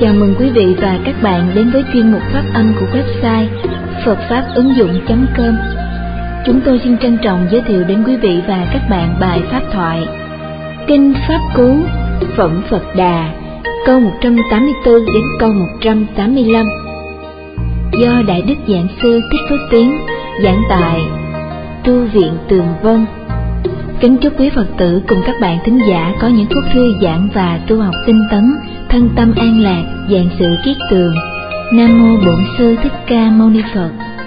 Chào mừng quý vị và các bạn đến với chuyên mục phát âm của website Phật Pháp ứng dụng.com. Chúng tôi xin trân trọng giới thiệu đến quý vị và các bạn bài pháp thoại Kinh Pháp Cú, Phẩm Phật Đà, câu 184 đến câu 185, do Đại Đức Giảng Sư Thích Phước Tiến giảng tại Tu viện Tường Vân. Kính chúc quý Phật tử cùng các bạn thính giả có những phút thư giãn và tu học tinh tấn, thân tâm an lạc, vạn sự kiết tường. Nam mô Bổn Sư Thích Ca Mâu Ni Phật.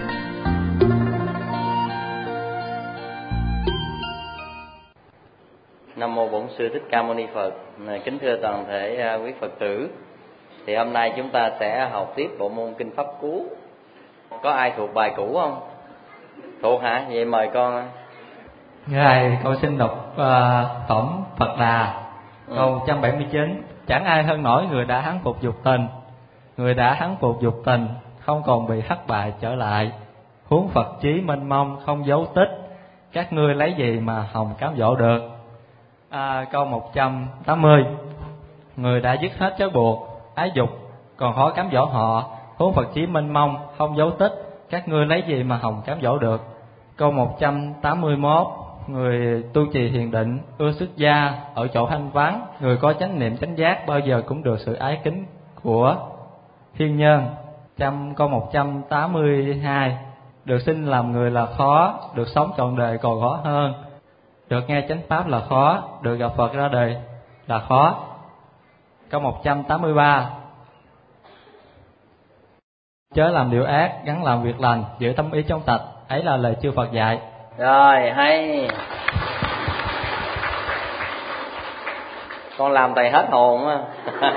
Nam mô Bổn Sư Thích Ca Mâu Ni Phật. Kính thưa toàn thể quý Phật tử, thì hôm nay chúng ta sẽ học tiếp bộ môn Kinh Pháp Cú. Có ai thuộc bài cũ không? Thuộc hả? Vậy mời con. Ngài, con xin đọc Phẩm Phật Đà, câu 179. Chẳng ai hơn nổi người đã hắn phục dục tình. Người đã hắn phục dục tình, không còn bị thất bại trở lại. Huống Phật chí mênh mông không dấu tích, các ngươi lấy gì mà hồng cám dỗ được. Câu 180. Người đã dứt hết trói buộc, ái dục, còn khó cám dỗ họ. Huống Phật chí mênh mông không dấu tích, các ngươi lấy gì mà hồng cám dỗ được. Câu 181. Người tu trì thiền định, ưa xuất gia, ở chỗ thanh vắng, người có chánh niệm chánh giác bao giờ cũng được sự ái kính của thiên nhân. Câu 182. Được sinh làm người là khó, được sống trọn đời còn khó hơn. Được nghe chánh pháp là khó, được gặp Phật ra đời là khó. Câu 183. Chớ làm điều ác, gắn làm việc lành, giữ tâm ý trong sạch, ấy là lời chư Phật dạy. Rồi, hay. Con làm thầy hết hồn á.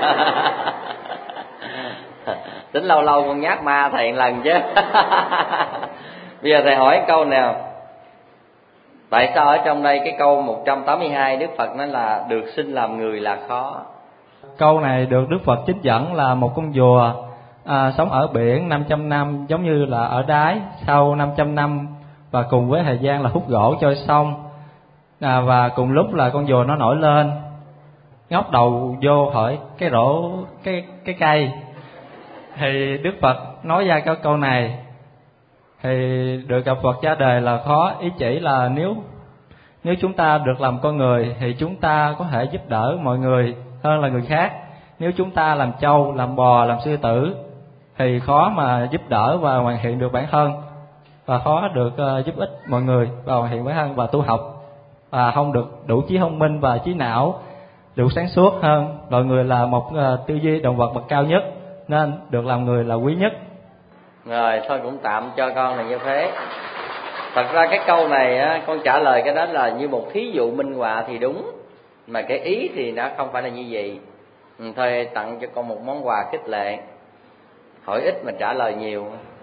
Tính lâu lâu con nhát ma thầy lần chứ. Bây giờ thầy hỏi câu nào. Tại sao ở trong đây cái câu 182 Đức Phật nói là được sinh làm người là khó? Câu này được Đức Phật trích dẫn là một con rùa sống ở biển 500 năm, giống như là ở đáy. Sau 500 năm và cùng với thời gian là hút gỗ trôi sông, và cùng lúc là con rùa nó nổi lên, ngóc đầu vô hỏi cái rổ cái cây. Thì Đức Phật nói ra cái câu này, thì được gặp Phật ra đời là khó. Ý chỉ là nếu chúng ta được làm con người thì chúng ta có thể giúp đỡ mọi người hơn là người khác. Nếu chúng ta làm trâu, làm bò, làm sư tử thì khó mà giúp đỡ và hoàn thiện được bản thân, và khó được giúp ích mọi người và hoàn thiện bản thân và tu học, và không được đủ trí thông minh và trí não đủ sáng suốt hơn. Loài người là một tư duy động vật bậc cao nhất, nên được làm người là quý nhất. Rồi thôi cũng tạm cho con là như thế. Thật ra cái câu này á, con trả lời cái đó là như một thí dụ minh họa thì đúng, mà cái ý thì nó không phải là như vậy. Thôi tặng cho con một món quà khích lệ, hỏi ít mà trả lời nhiều.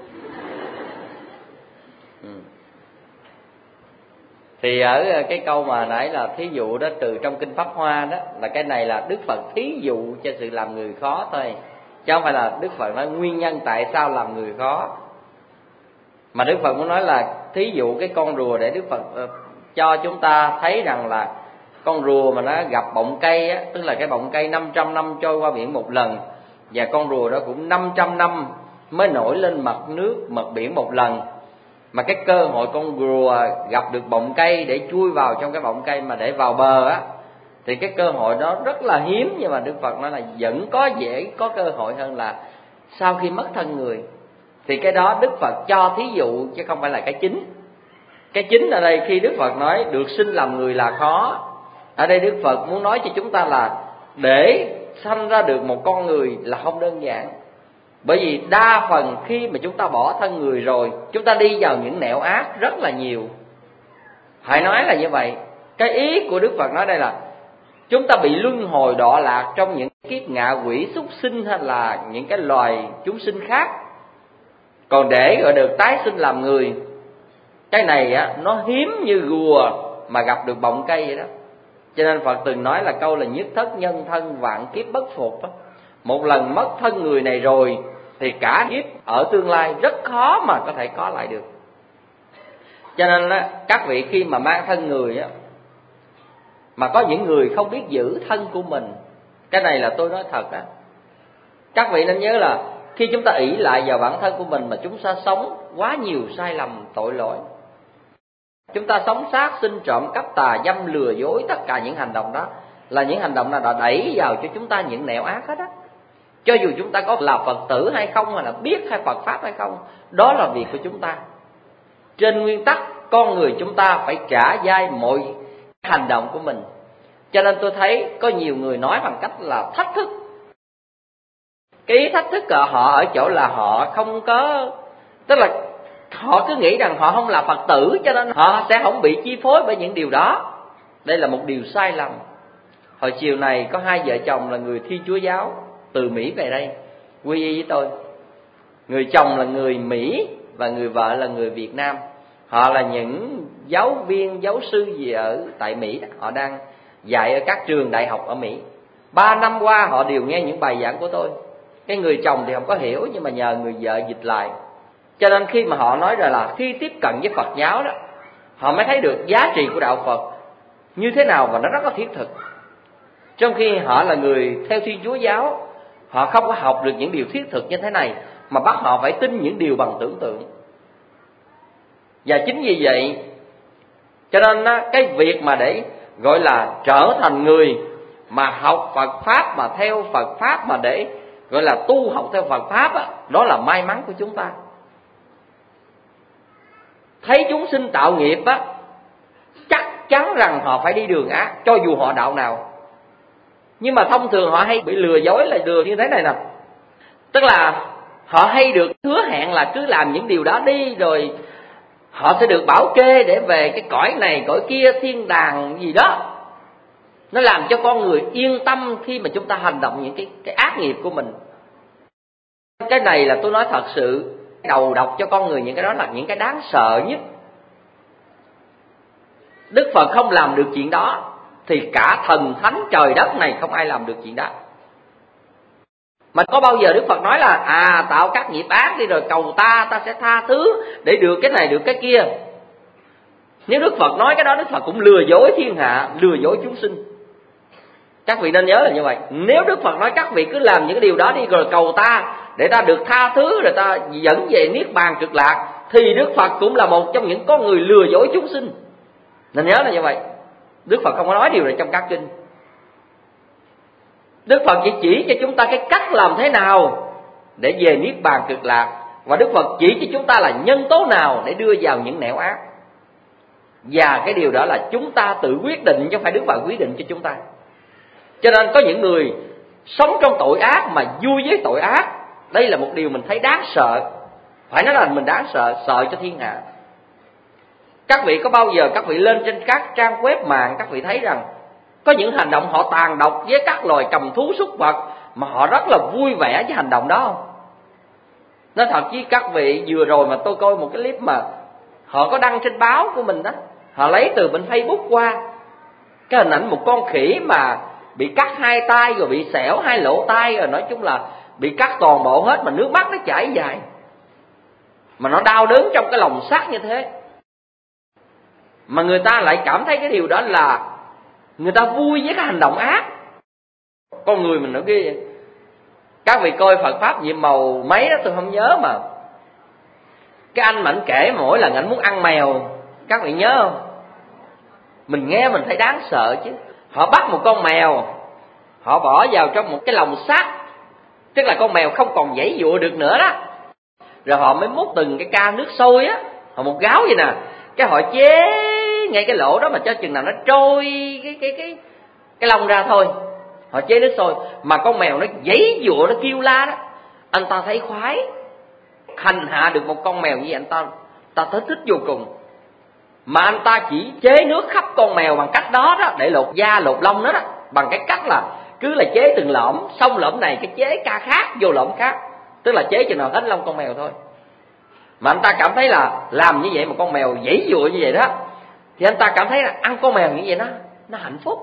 Thì ở cái câu mà nãy là thí dụ đó, từ trong Kinh Pháp Hoa đó, là cái này là Đức Phật thí dụ cho sự làm người khó thôi, chứ không phải là Đức Phật nói nguyên nhân tại sao làm người khó. Mà Đức Phật muốn nói là thí dụ cái con rùa, để Đức Phật cho chúng ta thấy rằng là con rùa mà nó gặp bọng cây á, tức là cái bọng cây 500 năm trôi qua biển một lần, và con rùa đó cũng 500 năm mới nổi lên mặt nước, mặt biển một lần. Mà cái cơ hội con rùa gặp được bọng cây để chui vào trong cái bọng cây mà để vào bờ á, thì cái cơ hội đó rất là hiếm. Nhưng mà Đức Phật nói là vẫn có dễ có cơ hội hơn là sau khi mất thân người. Thì cái đó Đức Phật cho thí dụ chứ không phải là cái chính. Cái chính ở đây khi Đức Phật nói được sinh làm người là khó, ở đây Đức Phật muốn nói cho chúng ta là để sanh ra được một con người là không đơn giản. Bởi vì đa phần khi mà chúng ta bỏ thân người rồi, chúng ta đi vào những nẻo ác rất là nhiều. Phải nói là như vậy. Cái ý của Đức Phật nói đây là chúng ta bị luân hồi đọa lạc trong những kiếp ngạ quỷ, súc sinh hay là những cái loài chúng sinh khác. Còn để gọi được tái sinh làm người, cái này á, nó hiếm như rùa mà gặp được bọng cây vậy đó. Cho nên Phật từng nói là câu là nhất thất nhân thân vạn kiếp bất phục đó. Một lần mất thân người này rồi thì cả kiếp ở tương lai rất khó mà có thể có lại được. Cho nên á, các vị khi mà mang thân người á, mà có những người không biết giữ thân của mình, cái này là tôi nói thật á, Các vị nên nhớ là khi chúng ta ỷ lại vào bản thân của mình mà chúng ta sống quá nhiều sai lầm tội lỗi. Chúng ta sống sát sinh, trộm cắp, tà dâm, lừa dối, tất cả những hành động đó là những hành động nào đã đẩy vào cho chúng ta những nẻo ác hết á. Cho dù chúng ta có là Phật tử hay không, hay là biết hay Phật Pháp hay không, đó là việc của chúng ta. Trên nguyên tắc, con người chúng ta phải trả dai mọi hành động của mình. Cho nên tôi thấy có nhiều người nói bằng cách là thách thức. Cái ý thách thức của họ ở chỗ là họ không có, tức là họ cứ nghĩ rằng họ không là Phật tử, cho nên họ sẽ không bị chi phối bởi những điều đó. Đây là một điều sai lầm. Hồi chiều này có hai vợ chồng là người Thiên Chúa giáo từ Mỹ về đây quy y với tôi. Người chồng là người Mỹ và người vợ là người Việt Nam. Họ là những giáo viên, giáo sư gì ở tại Mỹ đó. Họ đang dạy ở các trường đại học ở Mỹ. 3 năm qua họ đều nghe những bài giảng của tôi. Cái người chồng thì không có hiểu, nhưng mà nhờ người vợ dịch lại. Cho nên khi mà họ nói là khi tiếp cận với Phật giáo đó, họ mới thấy được giá trị của đạo Phật như thế nào và nó rất là thiết thực. Trong khi họ là người theo Thiên Chúa giáo, họ không có học được những điều thiết thực như thế này, mà bắt họ phải tin những điều bằng tưởng tượng. Và chính vì vậy, cho nên cái việc mà để gọi là trở thành người mà học Phật Pháp, mà theo Phật Pháp, mà để gọi là tu học theo Phật Pháp á, đó là may mắn của chúng ta. Thấy chúng sinh tạo nghiệp á, chắc chắn rằng họ phải đi đường ác, cho dù họ đạo nào. Nhưng mà thông thường họ hay bị lừa dối là lừa như thế này nè. Tức là họ hay được hứa hẹn là cứ làm những điều đó đi, rồi họ sẽ được bảo kê để về cái cõi này, cõi kia, thiên đàng gì đó. Nó làm cho con người yên tâm khi mà chúng ta hành động những cái ác nghiệp của mình. Cái này là tôi nói thật sự, đầu độc cho con người những cái đó là những cái đáng sợ nhất. Đức Phật không làm được chuyện đó, thì cả thần thánh trời đất này không ai làm được chuyện đó. Mà có bao giờ Đức Phật nói là tạo các nghiệp ác đi rồi cầu ta sẽ tha thứ để được cái này được cái kia. Nếu Đức Phật nói cái đó, Đức Phật cũng lừa dối thiên hạ, lừa dối chúng sinh. Các vị nên nhớ là như vậy. Nếu Đức Phật nói các vị cứ làm những cái điều đó đi rồi cầu ta để ta được tha thứ, rồi ta dẫn về niết bàn cực lạc, thì Đức Phật cũng là một trong những con người lừa dối chúng sinh. Nên nhớ là như vậy. Đức Phật không có nói điều này trong các kinh. Đức Phật chỉ cho chúng ta cái cách làm thế nào để về niết bàn cực lạc, và Đức Phật chỉ cho chúng ta là nhân tố nào để đưa vào những nẻo ác. Và cái điều đó là chúng ta tự quyết định, chứ không phải Đức Phật quyết định cho chúng ta. Cho nên có những người sống trong tội ác mà vui với tội ác. Đây là một điều mình thấy đáng sợ. Phải nói là mình đáng sợ, sợ cho thiên hạ. Các vị có bao giờ các vị lên trên các trang web mạng, các vị thấy rằng có những hành động họ tàn độc với các loài cầm thú súc vật, mà họ rất là vui vẻ với hành động đó không? Nói thật với các vị, vừa rồi mà tôi coi một cái clip mà họ có đăng trên báo của mình đó. Họ lấy từ bên Facebook qua cái hình ảnh một con khỉ mà bị cắt 2 tay, rồi bị xẻo 2 lỗ tai, rồi nói chung là bị cắt toàn bộ hết, mà nước mắt nó chảy dài, mà nó đau đớn trong cái lòng sắt như thế. Mà người ta lại cảm thấy cái điều đó là người ta vui với cái hành động ác. Con người mình nó ghê vậy. Các vị coi Phật Pháp nhiệm màu mấy đó tôi không nhớ, mà cái anh mà anh kể mỗi lần anh muốn ăn mèo, các vị nhớ không? Mình nghe mình thấy đáng sợ chứ. Họ bắt một con mèo, họ bỏ vào trong một cái lồng sắt, tức là con mèo không còn giãy giụa được nữa đó. Rồi họ mới múc từng cái ca nước sôi á, họ một gáo vậy nè, cái họ chế ngay cái lỗ đó mà cho chừng nào nó trôi cái lông ra thôi. Họ chế nước sôi mà con mèo nó giãy giụa, nó kêu la đó. Anh ta thấy khoái, hành hạ được một con mèo như vậy, anh ta thấy thích vô cùng. Mà anh ta chỉ chế nước khắp con mèo bằng cách đó đó, để lột da lột lông đó, bằng cái cách là cứ là chế từng lõm, xong lõm này cái chế ca khác vô lõm khác, tức là chế chừng nào hết lông con mèo thôi. Mà anh ta cảm thấy là làm như vậy mà con mèo giãy giụa như vậy đó, thì anh ta cảm thấy là ăn con mèo như vậy nó hạnh phúc,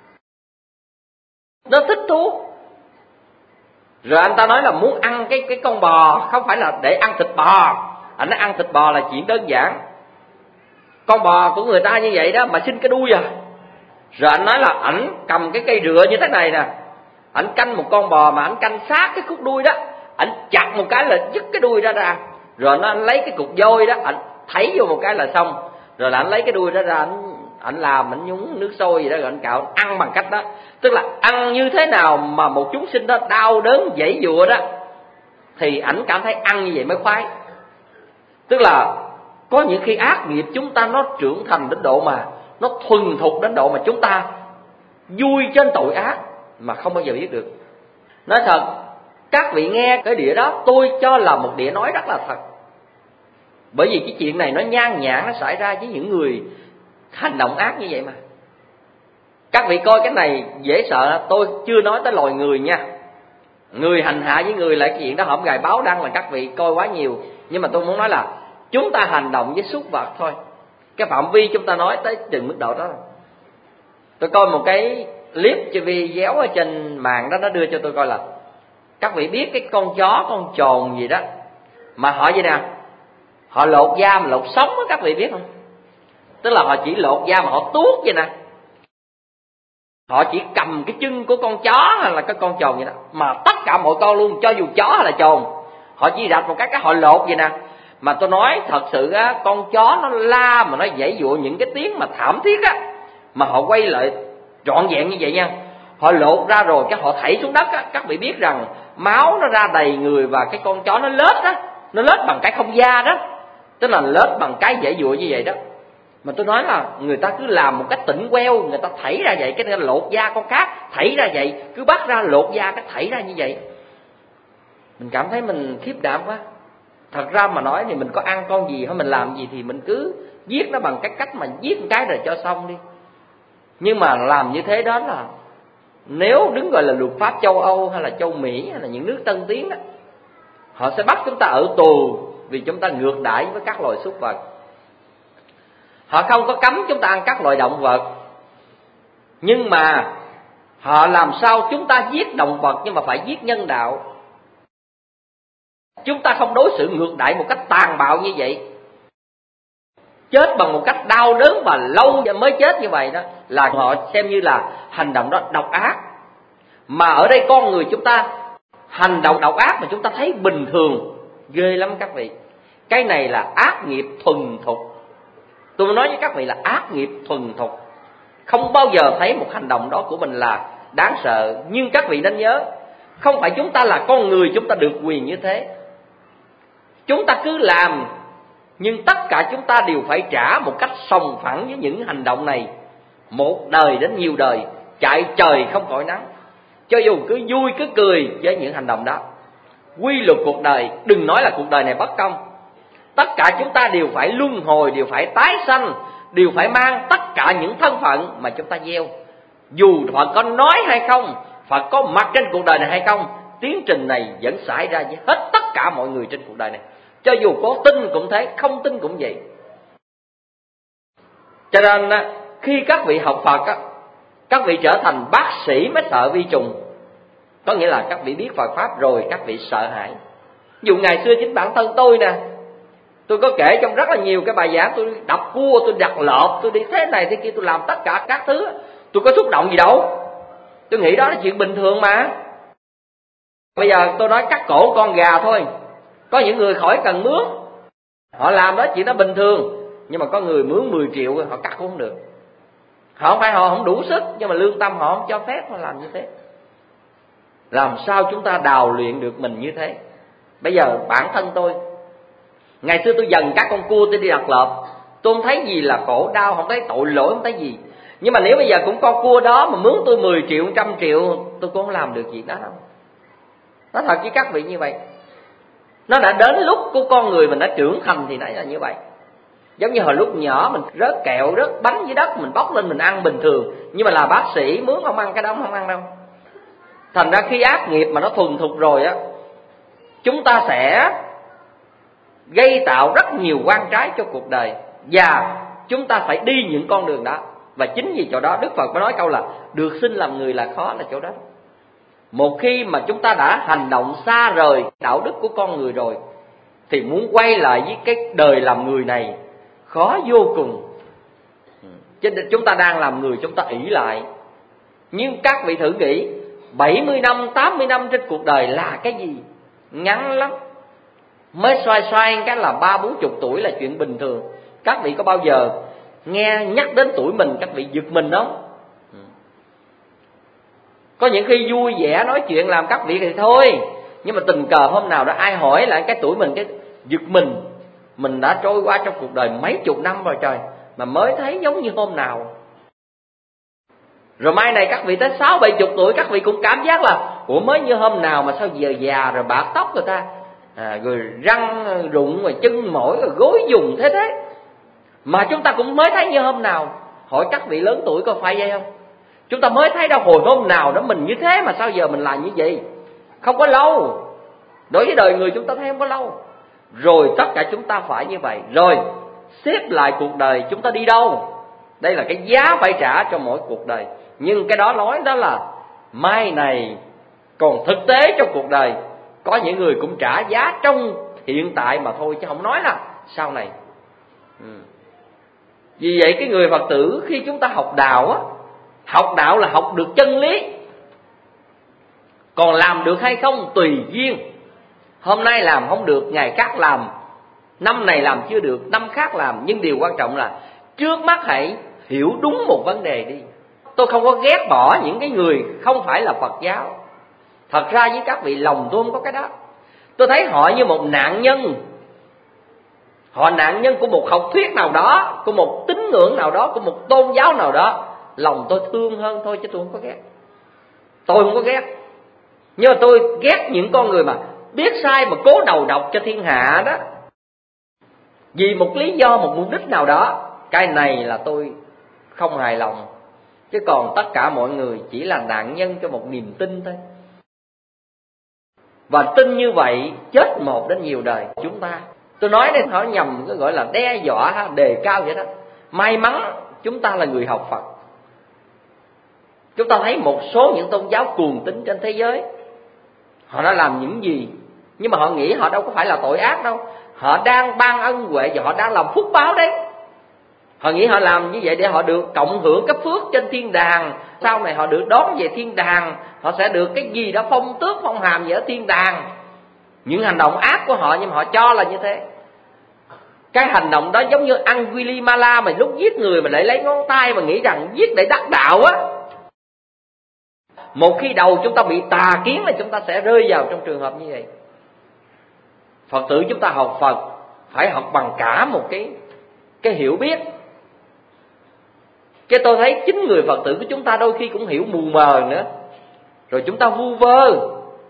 nó thích thú. Rồi anh ta nói là muốn ăn cái con bò, không phải là để ăn thịt bò. Anh nói ăn thịt bò là chuyện đơn giản, con bò của người ta như vậy đó mà xin cái đuôi à. Rồi anh nói là ảnh cầm cái cây rựa như thế này nè, ảnh canh một con bò mà ảnh canh sát cái khúc đuôi đó, ảnh chặt một cái là dứt cái đuôi ra, rồi nó lấy cái cục vôi đó ảnh thảy vô một cái là xong, rồi là ảnh lấy cái đuôi đó ra, ảnh làm, ảnh nhúng nước sôi gì đó rồi ảnh cạo ăn bằng cách đó. Tức là ăn như thế nào mà một chúng sinh đó đau đớn giãy giụa đó thì ảnh cảm thấy ăn như vậy mới khoái. Tức là có những khi ác nghiệp chúng ta nó trưởng thành đến độ mà nó thuần thục đến độ mà chúng ta vui trên tội ác mà không bao giờ biết được. Nói thật, các vị nghe cái đĩa đó tôi cho là một đĩa nói rất là thật. Bởi vì cái chuyện này nó nhan nhản, nó xảy ra với những người hành động ác như vậy mà. Các vị coi cái này dễ sợ, tôi chưa nói tới loài người nha. Người hành hạ với người là cái chuyện đó hổng gài báo đăng là các vị coi quá nhiều. Nhưng mà tôi muốn nói là chúng ta hành động với súc vật thôi. Cái phạm vi chúng ta nói tới chừng mức độ đó. Tôi coi một cái clip cho video ở trên mạng đó, nó đưa cho tôi coi là các vị biết cái con chó, con trồn gì đó mà họ vậy nè, họ lột da mà lột sống đó, các vị biết không? Tức là họ chỉ lột da mà họ tuốt vậy nè, họ chỉ cầm cái chân của con chó hay là cái con trồn vậy đó, mà tất cả mọi con luôn, cho dù chó hay là trồn, họ chỉ rạch một cái họ lột vậy nè. Mà tôi nói thật sự á, con chó nó la mà nó giãy giụa những cái tiếng mà thảm thiết á, mà họ quay lại trọn vẹn như vậy nha, họ lột ra rồi cái họ thảy xuống đất á, các vị biết rằng máu nó ra đầy người và cái con chó nó lết á, nó lết bằng cái không da đó, tức là lết bằng cái giãy giụa như vậy đó. Mà tôi nói là người ta cứ làm một cách tỉnh queo, người ta thảy ra vậy, cái lột da con khác thảy ra vậy, cứ bắt ra lột da cái thảy ra như vậy. Mình cảm thấy mình khiếp đảm quá. Thật ra mà nói thì mình có ăn con gì hay mình làm gì thì mình cứ giết nó bằng cái cách mà giết một cái rồi cho xong đi. Nhưng mà làm như thế đó là nếu đứng gọi là luật pháp châu Âu hay là châu Mỹ hay là những nước tân tiến đó, họ sẽ bắt chúng ta ở tù vì chúng ta ngược đãi với các loài súc vật. Họ không có cấm chúng ta ăn các loài động vật, nhưng mà họ làm sao chúng ta giết động vật nhưng mà phải giết nhân đạo. Chúng ta không đối xử ngược đãi một cách tàn bạo như vậy, chết bằng một cách đau đớn và lâu mới chết như vậy đó, là họ xem như là hành động đó độc ác. Mà ở đây con người chúng ta hành động độc ác mà chúng ta thấy bình thường, ghê lắm các vị. Cái này là ác nghiệp thuần thục. Tôi nói với các vị là ác nghiệp thuần thục. Không bao giờ thấy một hành động đó của mình là đáng sợ. Nhưng các vị nên nhớ, không phải chúng ta là con người chúng ta được quyền như thế. Chúng ta cứ làm, nhưng tất cả chúng ta đều phải trả một cách sòng phẳng với những hành động này. Một đời đến nhiều đời, chạy trời không khỏi nắng. Cho dù cứ vui cứ cười với những hành động đó. Quy luật cuộc đời, đừng nói là cuộc đời này bất công. Tất cả chúng ta đều phải luân hồi, đều phải tái sanh, đều phải mang tất cả những thân phận mà chúng ta gieo. Dù Phật có nói hay không, Phật có mặt trên cuộc đời này hay không, tiến trình này vẫn xảy ra với hết tất cả mọi người trên cuộc đời này. Cho dù có tin cũng thế, không tin cũng vậy. Cho nên khi các vị học Phật, các vị trở thành bác sĩ mới sợ vi trùng. Có nghĩa là các vị biết Phật Pháp rồi các vị sợ hãi. Dù ngày xưa chính bản thân tôi nè, tôi có kể trong rất là nhiều cái bài giảng, tôi đập cua, tôi đặt lợp, tôi đi thế này thế kia, tôi làm tất cả các thứ. Tôi có xúc động gì đâu. Tôi nghĩ đó là chuyện bình thường mà. Bây giờ tôi nói cắt cổ con gà thôi, có những người khỏi cần mướn, họ làm đó chuyện đó bình thường. Nhưng mà có người mướn 10 triệu họ cắt cũng không được. Họ không phải họ không đủ sức, nhưng mà lương tâm họ không cho phép họ làm như thế. Làm sao chúng ta đào luyện được mình như thế? Bây giờ bản thân tôi, ngày xưa tôi dần các con cua tôi đi đặt lợp, tôi không thấy gì là khổ đau, không thấy tội lỗi, không thấy gì. Nhưng mà nếu bây giờ cũng con cua đó mà mướn tôi 10 triệu, 100 triệu, tôi cũng không làm được gì đó đâu. Nói thật với các vị như vậy. Nó đã đến lúc của con người mình đã trưởng thành thì nó là như vậy. Giống như hồi lúc nhỏ mình rớt kẹo, rớt bánh dưới đất, mình bóc lên mình ăn bình thường. Nhưng mà là bác sĩ mướn không ăn cái đó, không ăn đâu. Thành ra khi ác nghiệp mà nó thuần thục rồi á, chúng ta sẽ gây tạo rất nhiều oan trái cho cuộc đời. Và chúng ta phải đi những con đường đó. Và chính vì chỗ đó Đức Phật mới nói câu là được sinh làm người là khó, là chỗ đó. Một khi mà chúng ta đã hành động xa rời đạo đức của con người rồi, thì muốn quay lại với cái đời làm người này khó vô cùng. Chứ chúng ta đang làm người, chúng ta ỷ lại. Nhưng các vị thử nghĩ, 70 năm, 80 năm trên cuộc đời là cái gì? Ngắn lắm. Mới xoay cái là 30-40 tuổi là chuyện bình thường. Các vị có bao giờ nghe nhắc đến tuổi mình các vị giật mình không? Có những khi vui vẻ nói chuyện làm các vị thì thôi, nhưng mà tình cờ hôm nào đó ai hỏi lại cái tuổi mình, cái giật mình đã trôi qua trong cuộc đời mấy chục năm rồi trời, mà mới thấy giống như hôm nào. Rồi mai này các vị tới 60-70 tuổi các vị cũng cảm giác là ủa mới như hôm nào mà sao giờ già rồi bạc tóc người ta, rồi răng rụng rồi chân mỏi rồi gối dùng thế. Mà chúng ta cũng mới thấy như hôm nào. Hỏi các vị lớn tuổi có phải vậy không? Chúng ta mới thấy đâu hồi hôm nào đó mình như thế mà sao giờ mình làm như vậy. Không có lâu. Đối với đời người chúng ta thấy không có lâu. Rồi tất cả chúng ta phải như vậy. Rồi xếp lại cuộc đời chúng ta đi đâu? Đây là cái giá phải trả cho mỗi cuộc đời. Nhưng cái đó nói đó là mai này. Còn thực tế trong cuộc đời có những người cũng trả giá trong hiện tại mà thôi, chứ không nói là sau này. Vì vậy cái người Phật tử khi chúng ta học đạo á, học đạo là học được chân lý. Còn làm được hay không tùy duyên. Hôm nay làm không được, ngày khác làm. Năm này làm chưa được, năm khác làm. Nhưng điều quan trọng là trước mắt hãy hiểu đúng một vấn đề đi. Tôi không có ghét bỏ những cái người không phải là Phật giáo. Thật ra với các vị lòng tôi không có cái đó. Tôi thấy họ như một nạn nhân. Họ nạn nhân của một học thuyết nào đó, của một tín ngưỡng nào đó, của một tôn giáo nào đó. Lòng tôi thương hơn thôi chứ tôi không có ghét. Tôi không có ghét. Nhưng mà tôi ghét những con người mà biết sai mà cố đầu độc cho thiên hạ đó. Vì một lý do, một mục đích nào đó. Cái này là tôi không hài lòng. Chứ còn tất cả mọi người chỉ là nạn nhân cho một niềm tin thôi. Và tin như vậy chết một đến nhiều đời chúng ta. Tôi nói đây họ nhầm cái gọi là đe dọa đề cao vậy đó. May mắn chúng ta là người học Phật. Chúng ta thấy một số những tôn giáo cuồng tín trên thế giới, họ đã làm những gì, nhưng mà họ nghĩ họ đâu có phải là tội ác đâu. Họ đang ban ân huệ và họ đang làm phúc báo đấy. Họ nghĩ họ làm như vậy để họ được cộng hưởng cái phước trên thiên đàng. Sau này họ được đón về thiên đàng, họ sẽ được cái gì đó phong tước phong hàm gì ở thiên đàng. Những hành động ác của họ nhưng mà họ cho là như thế. Cái hành động đó giống như Angulimala mà lúc giết người mà lại lấy ngón tay mà nghĩ rằng giết để đắc đạo á. Một khi đầu chúng ta bị tà kiến là chúng ta sẽ rơi vào trong trường hợp như vậy. Phật tử chúng ta học Phật phải học bằng cả một cái hiểu biết. Cái tôi thấy chính người Phật tử của chúng ta đôi khi cũng hiểu mù mờ nữa. Rồi chúng ta vu vơ.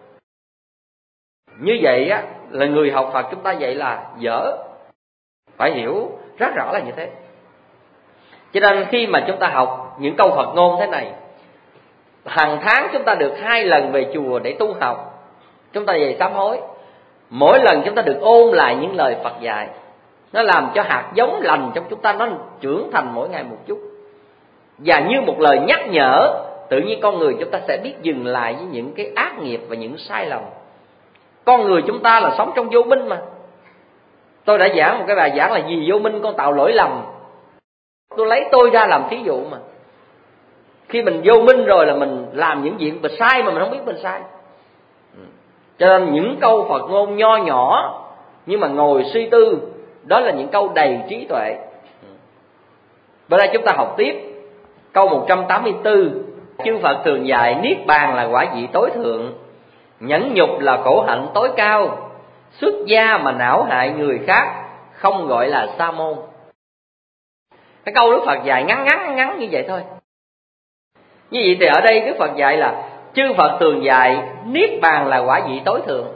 Như vậy á là người học Phật chúng ta vậy là dở. Phải hiểu rất rõ là như thế. Cho nên khi mà chúng ta học những câu Phật ngôn thế này, hàng tháng chúng ta được 2 lần về chùa để tu học. Chúng ta về sám hối. Mỗi lần chúng ta được ôn lại những lời Phật dạy. Nó làm cho hạt giống lành trong chúng ta nó trưởng thành mỗi ngày một chút. Và như một lời nhắc nhở, tự nhiên con người chúng ta sẽ biết dừng lại với những cái ác nghiệp và những sai lầm. Con người chúng ta là sống trong vô minh mà. Tôi đã giảng một cái bài giảng là vì vô minh con tạo lỗi lầm. Tôi lấy tôi ra làm thí dụ mà. Khi mình vô minh rồi là mình làm những chuyện mà sai mà mình không biết mình sai. Cho nên những câu Phật ngôn nho nhỏ nhưng mà ngồi suy tư, đó là những câu đầy trí tuệ. Bây giờ chúng ta học tiếp câu 184. Chư Phật thường dạy niết bàn là quả vị tối thượng, nhẫn nhục là khổ hạnh tối cao, xuất gia mà não hại người khác không gọi là sa môn. Cái câu Đức Phật dạy ngắn như vậy thôi. Như vậy thì ở đây Đức Phật dạy là chư Phật thường dạy niết bàn là quả vị tối thượng.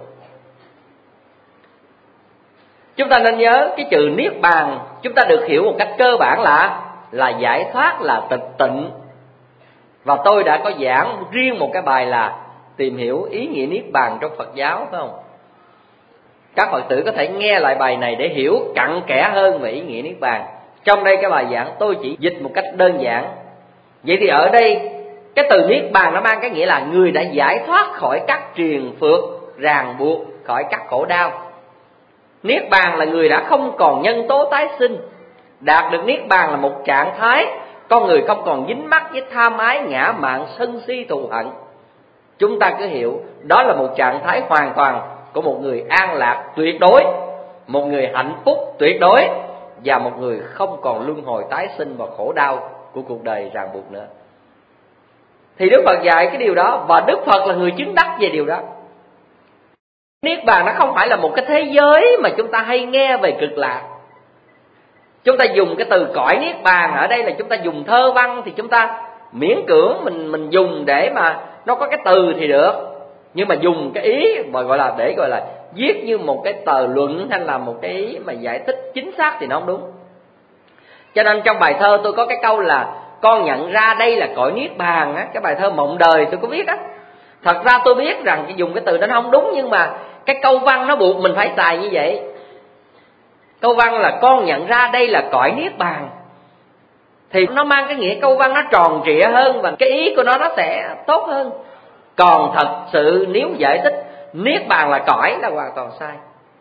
Chúng ta nên nhớ cái chữ niết bàn chúng ta được hiểu một cách cơ bản là giải thoát, là tịch tịnh. Và tôi đã có giảng riêng một cái bài là tìm hiểu ý nghĩa niết bàn trong Phật giáo, phải không? Các Phật tử có thể nghe lại bài này để hiểu cặn kẽ hơn về ý nghĩa niết bàn. Trong đây cái bài giảng tôi chỉ dịch một cách đơn giản. Vậy thì ở đây cái từ niết bàn nó mang cái nghĩa là người đã giải thoát khỏi các triền phược, ràng buộc, khỏi các khổ đau. Niết bàn là người đã không còn nhân tố tái sinh. Đạt được niết bàn là một trạng thái con người không còn dính mắc với tham ái, ngã mạn, sân si, thù hận. chúng ta cứ hiểu đó là một trạng thái hoàn toàn của một người an lạc tuyệt đối, một người hạnh phúc tuyệt đối, và một người không còn luân hồi tái sinh và khổ đau của cuộc đời ràng buộc nữa. Thì Đức Phật dạy cái điều đó, và Đức Phật là người chứng đắc về điều đó. Niết bàn nó không phải là một cái thế giới mà chúng ta hay nghe về cực lạc. Chúng ta dùng cái từ cõi niết bàn ở đây là chúng ta dùng thơ văn, thì chúng ta miễn cưỡng mình dùng để mà nó có cái từ thì được, nhưng mà dùng cái ý mà gọi là để gọi là viết như một cái tờ luận hay là một cái ý mà giải thích chính xác thì nó không đúng. Cho nên trong bài thơ tôi có cái câu là con nhận ra đây là cõi niết bàn á, cái bài thơ Mộng Đời tôi có viết á. Thật ra tôi biết rằng dùng cái từ đó nó không đúng, nhưng mà cái câu văn nó buộc mình phải xài như vậy. Câu văn là con nhận ra đây là cõi niết bàn, thì nó mang cái nghĩa câu văn nó tròn trịa hơn, và cái ý của nó sẽ tốt hơn. Còn thật sự nếu giải thích niết bàn là cõi là hoàn toàn sai.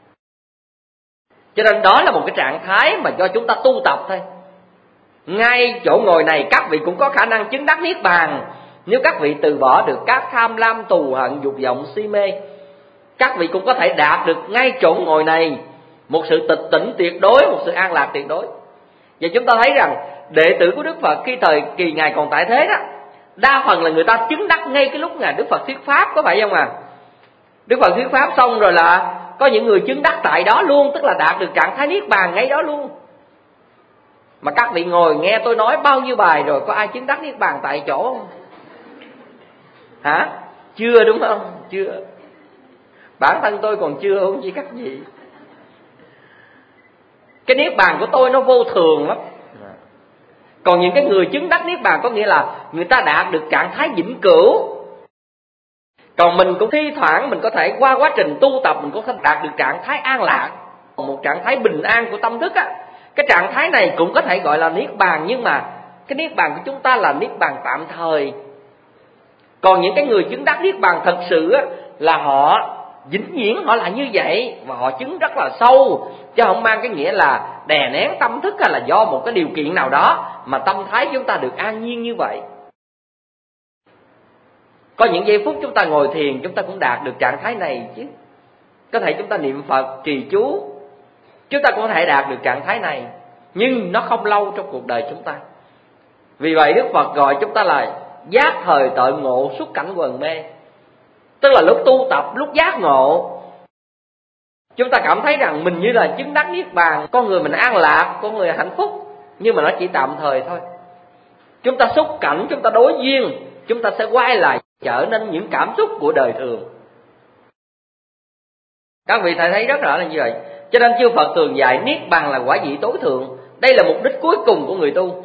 Cho nên đó là một cái trạng thái mà do chúng ta tu tập thôi. Ngay chỗ ngồi này các vị cũng có khả năng chứng đắc niết bàn, nếu các vị từ bỏ được các tham lam, thù hận, dục vọng, si mê. Các vị cũng có thể đạt được ngay chỗ ngồi này một sự tịch tỉnh tuyệt đối, một sự an lạc tuyệt đối. Và chúng ta thấy rằng đệ tử của Đức Phật khi thời kỳ Ngài còn tại thế đó, đa phần là người ta chứng đắc ngay cái lúc Ngài Đức Phật thuyết pháp, có phải không à? Đức Phật thuyết pháp xong rồi là có những người chứng đắc tại đó luôn, tức là đạt được trạng thái niết bàn ngay đó luôn. Mà các vị ngồi nghe tôi nói bao nhiêu bài rồi, có ai chứng đắc niết bàn tại chỗ không? Hả? Chưa đúng không? Chưa. Bản thân tôi còn chưa, không chỉ các vị. Cái niết bàn của tôi nó vô thường lắm. Còn những cái người chứng đắc niết bàn có nghĩa là người ta đạt được trạng thái vĩnh cửu. Còn mình cũng thi thoảng mình có thể qua quá trình tu tập mình có thể đạt được trạng thái an lạc, một trạng thái bình an của tâm thức á. Cái trạng thái này cũng có thể gọi là niết bàn, nhưng mà cái niết bàn của chúng ta là niết bàn tạm thời. Còn những cái người chứng đắc niết bàn thật sự á, là họ vĩnh viễn họ là như vậy, và họ chứng rất là sâu, chứ không mang cái nghĩa là đè nén tâm thức hay là do một cái điều kiện nào đó mà tâm thái chúng ta được an nhiên như vậy. Có những giây phút chúng ta ngồi thiền chúng ta cũng đạt được trạng thái này chứ. Có thể chúng ta niệm Phật, trì chú, chúng ta cũng có thể đạt được trạng thái này, nhưng nó không lâu trong cuộc đời chúng ta. Vì vậy Đức Phật gọi chúng ta là giác thời tợi ngộ xuất cảnh quần mê. Tức là lúc tu tập, lúc giác ngộ, chúng ta cảm thấy rằng mình như là chứng đắc niết bàn, con người mình an lạc, con người hạnh phúc, nhưng mà nó chỉ tạm thời thôi. Chúng ta xúc cảnh, chúng ta đối duyên, chúng ta sẽ quay lại trở nên những cảm xúc của đời thường. Các vị thấy rất rõ là như vậy. Cho nên chư Phật thường dạy niết bàn là quả vị tối thượng. Đây là mục đích cuối cùng của người tu.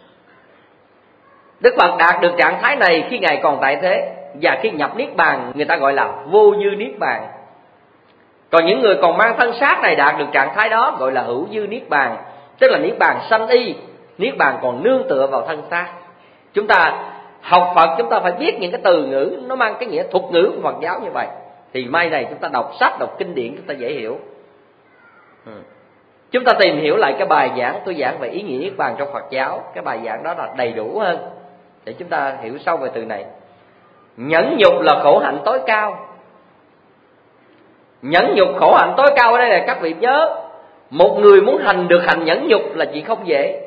Đức Phật đạt được trạng thái này khi Ngài còn tại thế, và khi nhập niết bàn người ta gọi là vô dư niết bàn. Còn những người còn mang thân xác này đạt được trạng thái đó gọi là hữu dư niết bàn, tức là niết bàn sanh y, niết bàn còn nương tựa vào thân xác. Chúng ta học Phật chúng ta phải biết những cái từ ngữ nó mang cái nghĩa thuật ngữ của Phật giáo như vậy, thì mai này chúng ta đọc sách, đọc kinh điển chúng ta dễ hiểu. Chúng ta tìm hiểu lại cái bài giảng tôi giảng về ý nghĩa niết bàn trong Phật giáo, cái bài giảng đó là đầy đủ hơn để chúng ta hiểu sâu về từ này. Nhẫn nhục là khổ hạnh tối cao. Nhẫn nhục khổ hạnh tối cao ở đây là các vị nhớ, một người muốn hành được hạnh nhẫn nhục là chuyện không dễ.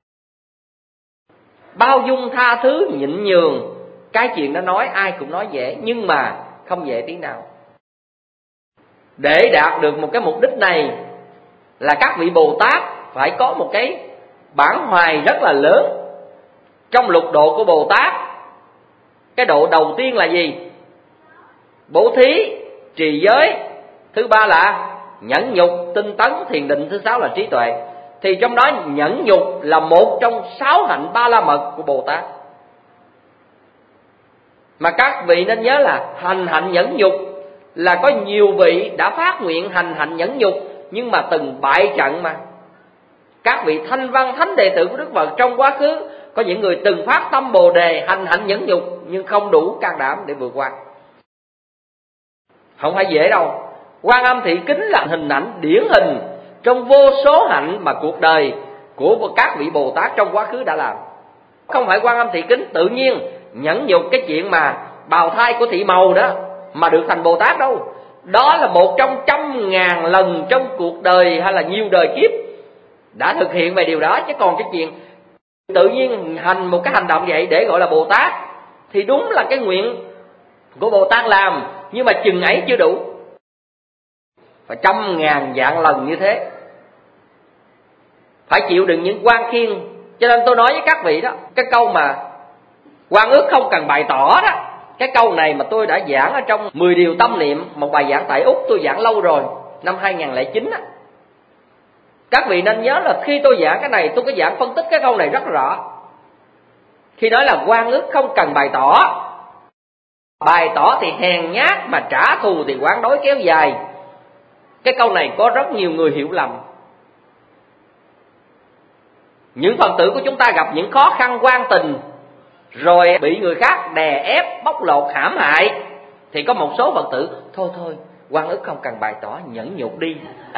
Bao dung tha thứ nhịn nhường, cái chuyện đó nói ai cũng nói dễ, nhưng mà không dễ tí nào. Để đạt được một cái mục đích này là các vị Bồ Tát phải có một cái bản hoài rất là lớn. Trong lục độ của Bồ Tát, cái độ đầu tiên là gì? Bố thí, trì giới. Thứ ba là nhẫn nhục, tinh tấn, thiền định. Thứ sáu là trí tuệ. Thì trong đó nhẫn nhục là một trong 6 hạnh ba la mật của Bồ Tát. Mà các vị nên nhớ là hành hạnh nhẫn nhục là có nhiều vị đã phát nguyện hành hạnh nhẫn nhục, nhưng mà từng bại trận mà. Các vị thanh văn thánh đệ tử của Đức Phật trong quá khứ, có những người từng phát tâm Bồ đề hành hạnh nhẫn nhục, nhưng không đủ can đảm để vượt qua. Không phải dễ đâu. Quan Âm Thị Kính là hình ảnh điển hình trong vô số hạnh mà cuộc đời của các vị Bồ Tát trong quá khứ đã làm. Không phải Quan Âm Thị Kính tự nhiên nhẫn nhục cái chuyện mà bào thai của thị màu đó mà được thành Bồ Tát đâu. Đó là một trong 100.000 lần trong cuộc đời hay là nhiều đời kiếp đã thực hiện về điều đó. Chứ còn cái chuyện tự nhiên hành một cái hành động vậy để gọi là Bồ Tát thì đúng là cái nguyện của Bồ Tát làm, nhưng mà chừng ấy chưa đủ, phải 100.000 vạn lần như thế, phải chịu đựng những quan khiên. Cho nên tôi nói với các vị đó, cái câu mà oan ức không cần bày tỏ đó, cái câu này mà tôi đã giảng ở trong 10 điều tâm niệm, một bài giảng tại Úc tôi giảng lâu rồi, năm 2009 á. Các vị nên nhớ là khi tôi giảng cái này, tôi có giảng phân tích cái câu này rất rõ. Khi nói là oan ức không cần bày tỏ, bày tỏ thì hèn nhát, mà trả thù thì oán đối kéo dài. Cái câu này có rất nhiều người hiểu lầm. Những Phật tử của chúng ta gặp những khó khăn oan tình, rồi bị người khác đè ép, bóc lột, hãm hại, thì có một số Phật tử thôi oan ức không cần bày tỏ, nhẫn nhục đi.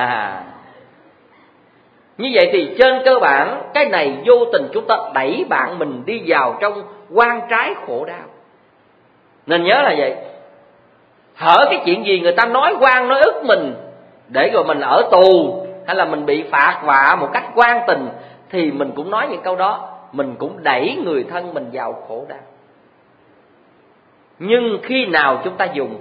Như vậy thì trên cơ bản cái này vô tình chúng ta đẩy bạn mình đi vào trong oan trái khổ đau. Nên nhớ là vậy. Hở cái chuyện gì người ta nói oan nói ức mình, để rồi mình ở tù hay là mình bị phạt vạ một cách oan tình, thì mình cũng nói những câu đó, mình cũng đẩy người thân mình vào khổ đau. Nhưng khi nào chúng ta dùng,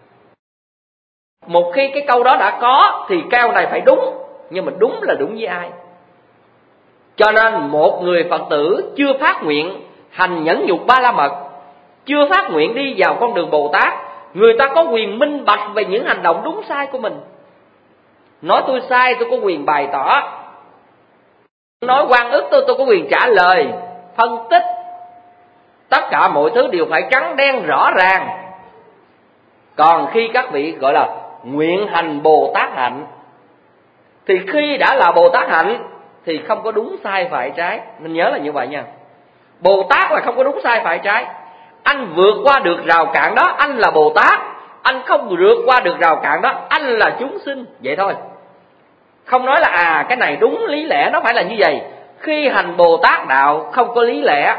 một khi cái câu đó đã có thì câu này phải đúng. Nhưng mà đúng là đúng với ai? Cho nên một người Phật tử chưa phát nguyện hành nhẫn nhục ba la mật, chưa phát nguyện đi vào con đường Bồ Tát, người ta có quyền minh bạch về những hành động đúng sai của mình. Nói tôi sai, tôi có quyền bày tỏ. Nói oan ức tôi có quyền trả lời, phân tích. Tất cả mọi thứ đều phải trắng đen rõ ràng. Còn khi các vị gọi là nguyện hành Bồ Tát hạnh, thì khi đã là Bồ Tát hạnh thì không có đúng sai phải trái. Nên nhớ là như vậy nha. Bồ Tát là không có đúng sai phải trái. Anh vượt qua được rào cản đó, anh là Bồ Tát. Anh không vượt qua được rào cản đó, anh là chúng sinh. Vậy thôi. Không nói là cái này đúng lý lẽ nó phải là như vậy. Khi hành Bồ Tát đạo không có lý lẽ.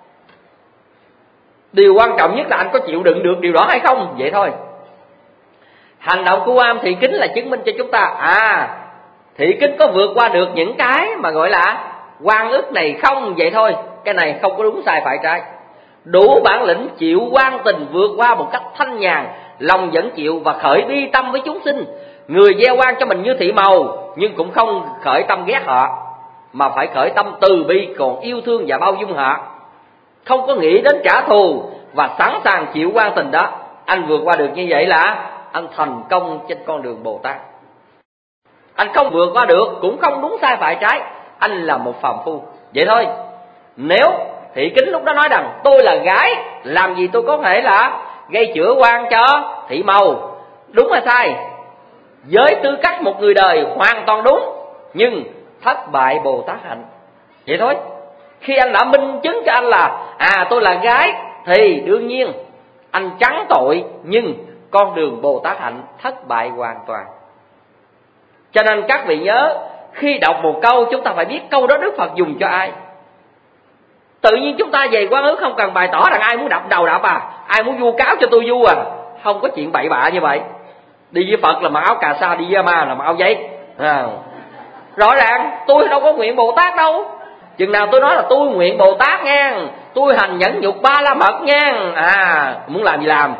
Điều quan trọng nhất là anh có chịu đựng được điều đó hay không. Vậy thôi. Hành động của Am Thị Kính là chứng minh cho chúng ta Thị Kính có vượt qua được những cái mà gọi là oan ức này không. Vậy thôi. Cái này không có đúng sai phải trái. Đủ bản lĩnh chịu oan tình, vượt qua một cách thanh nhàn, lòng vẫn chịu và khởi bi tâm với chúng sinh. Người gieo oan cho mình như thị màu, nhưng cũng không khởi tâm ghét họ, mà phải khởi tâm từ bi, còn yêu thương và bao dung họ. Không có nghĩ đến trả thù và sẵn sàng chịu oan tình đó. Anh vượt qua được như vậy là anh thành công trên con đường Bồ Tát. Anh không vượt qua được, cũng không đúng sai phải trái, anh là một phàm phu. Vậy thôi. Nếu Thị Kính lúc đó nói rằng tôi là gái, làm gì tôi có thể là gây chữa oan cho thị màu, đúng hay sai? Với tư cách một người đời hoàn toàn đúng, nhưng thất bại Bồ Tát hạnh. Vậy thôi. Khi anh đã minh chứng cho anh là tôi là gái, thì đương nhiên anh trắng tội, nhưng con đường Bồ Tát hạnh thất bại hoàn toàn. Cho nên các vị nhớ, khi đọc một câu chúng ta phải biết câu đó Đức Phật dùng cho ai. Tự nhiên chúng ta về quá ức không cần bày tỏ rằng ai muốn đập đầu đập ai muốn vu cáo cho tôi vu không có chuyện bậy bạ như vậy. Đi với Phật là mặc áo cà sa, đi với Ma là mặc áo giấy. Rõ ràng tôi đâu có nguyện Bồ Tát đâu. Chừng nào tôi nói là tôi nguyện Bồ Tát nha, tôi hành nhẫn nhục ba la mật nha, muốn làm gì làm.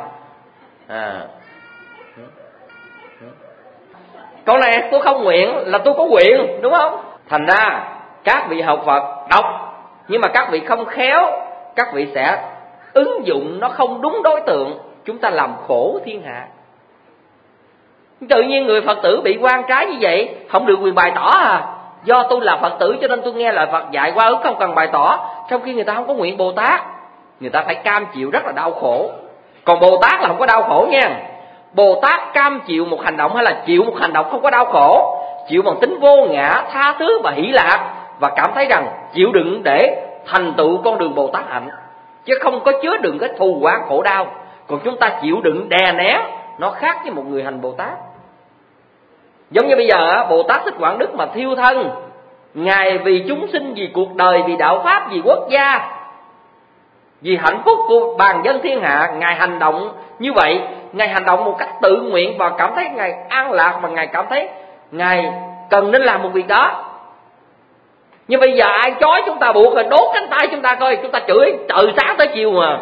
Câu này tôi không nguyện là tôi có nguyện, đúng không? Thành ra các vị học Phật đọc, nhưng mà các vị không khéo, các vị sẽ ứng dụng nó không đúng đối tượng, chúng ta làm khổ thiên hạ. Tự nhiên người Phật tử bị oan trái như vậy, không được quyền bày tỏ do tôi là Phật tử cho nên tôi nghe lời Phật dạy quá ức không cần bày tỏ. Trong khi người ta không có nguyện Bồ Tát, người ta phải cam chịu rất là đau khổ. Còn Bồ Tát là không có đau khổ nha. Bồ Tát cam chịu một hành động hay là chịu một hành động không có đau khổ, chịu bằng tính vô ngã, tha thứ và hỷ lạc, và cảm thấy rằng chịu đựng để thành tựu con đường Bồ Tát hạnh, chứ không có chứa đựng cái thù oán khổ đau. Còn chúng ta chịu đựng đè nén, nó khác với một người hành Bồ Tát. Giống như bây giờ Bồ Tát Thích Quảng Đức mà thiêu thân, Ngài vì chúng sinh, vì cuộc đời, vì đạo pháp, vì quốc gia, Vì hạnh phúc của bàn dân thiên hạ, Ngài hành động như vậy. Ngài hành động một cách tự nguyện và cảm thấy Ngài an lạc, và Ngài cảm thấy Ngài cần nên làm một việc đó. Nhưng bây giờ ai chói chúng ta, buộc rồi đốt cánh tay chúng ta coi, chúng ta chửi từ sáng tới chiều mà.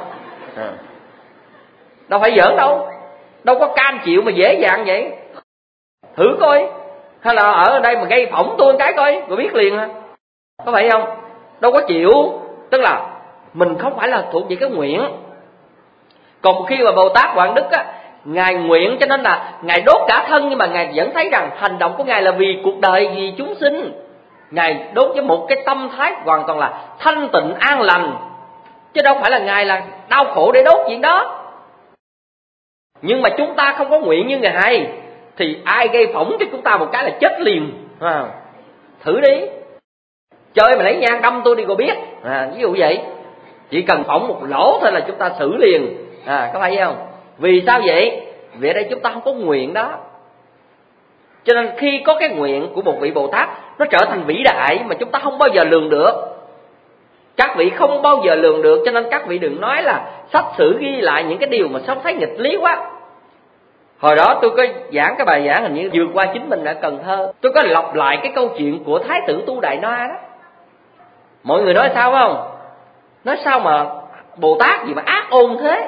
Đâu phải giỡn đâu. Đâu có cam chịu mà dễ dàng vậy. Thử coi. Hay là ở đây mà gây phỏng tôi một cái coi, rồi biết liền hả? Có phải không? Đâu có chịu. Tức là mình không phải là thuộc về cái nguyện. Còn khi mà Bồ Tát Quảng Đức á, Ngài nguyện cho nên là Ngài đốt cả thân, nhưng mà Ngài vẫn thấy rằng hành động của Ngài là vì cuộc đời, vì chúng sinh. Ngài đốt với một cái tâm thái hoàn toàn là thanh tịnh an lành, chứ đâu phải là Ngài là đau khổ để đốt chuyện đó. Nhưng mà chúng ta không có nguyện như Ngài thì ai gây phỏng cho chúng ta một cái là chết liền. Thử đi. Chơi mà lấy nhang đâm tôi đi cô biết. Ví dụ vậy. Chỉ cần phỏng một lỗ thôi là chúng ta xử liền. Có phải không? Vì sao vậy? Vì ở đây chúng ta không có nguyện đó. Cho nên khi có cái nguyện của một vị Bồ Tát, nó trở thành vĩ đại mà chúng ta không bao giờ lường được. Các vị không bao giờ lường được. Cho nên các vị đừng nói là sách sử ghi lại những cái điều mà sao thấy nghịch lý quá. Hồi đó tôi có giảng cái bài giảng hình như vượt qua chính mình ở Cần Thơ. Tôi có lặp lại cái câu chuyện của Thái tử Tu Đại Noa đó. Mọi người nói sao không? Nói sao mà Bồ Tát gì mà ác ôn thế?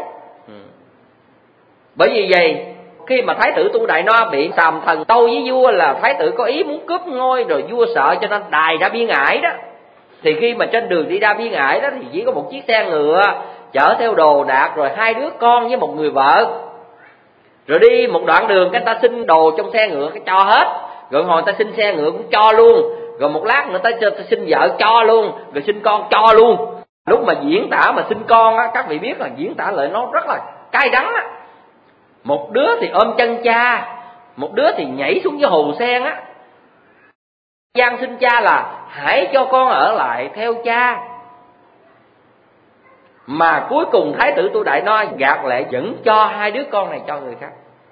Bởi vì vậy, khi mà Thái tử Tu Đại Noa bị Sàm Thần tâu với vua là Thái tử có ý muốn cướp ngôi, rồi vua sợ cho nên đài ra Biên Ải đó. Thì khi mà trên đường đi ra Biên Ải đó thì chỉ có một chiếc xe ngựa chở theo đồ đạc, rồi 2 đứa con với một người vợ. Rồi đi một đoạn đường cái ta xin đồ trong xe ngựa cái cho hết, rồi hồi ta xin xe ngựa cũng cho luôn, rồi một lát nữa ta xin vợ cho luôn, rồi xin con cho luôn. Lúc mà diễn tả mà sinh con á, các vị biết là diễn tả lại nó rất là cay đắng á. Một đứa thì ôm chân cha, một đứa thì nhảy xuống dưới hồ sen á. Gian xin cha là hãy cho con ở lại theo cha. Mà cuối cùng Thái tử Tu Đại Noa gạt lệ vẫn cho 2 đứa con này cho người khác.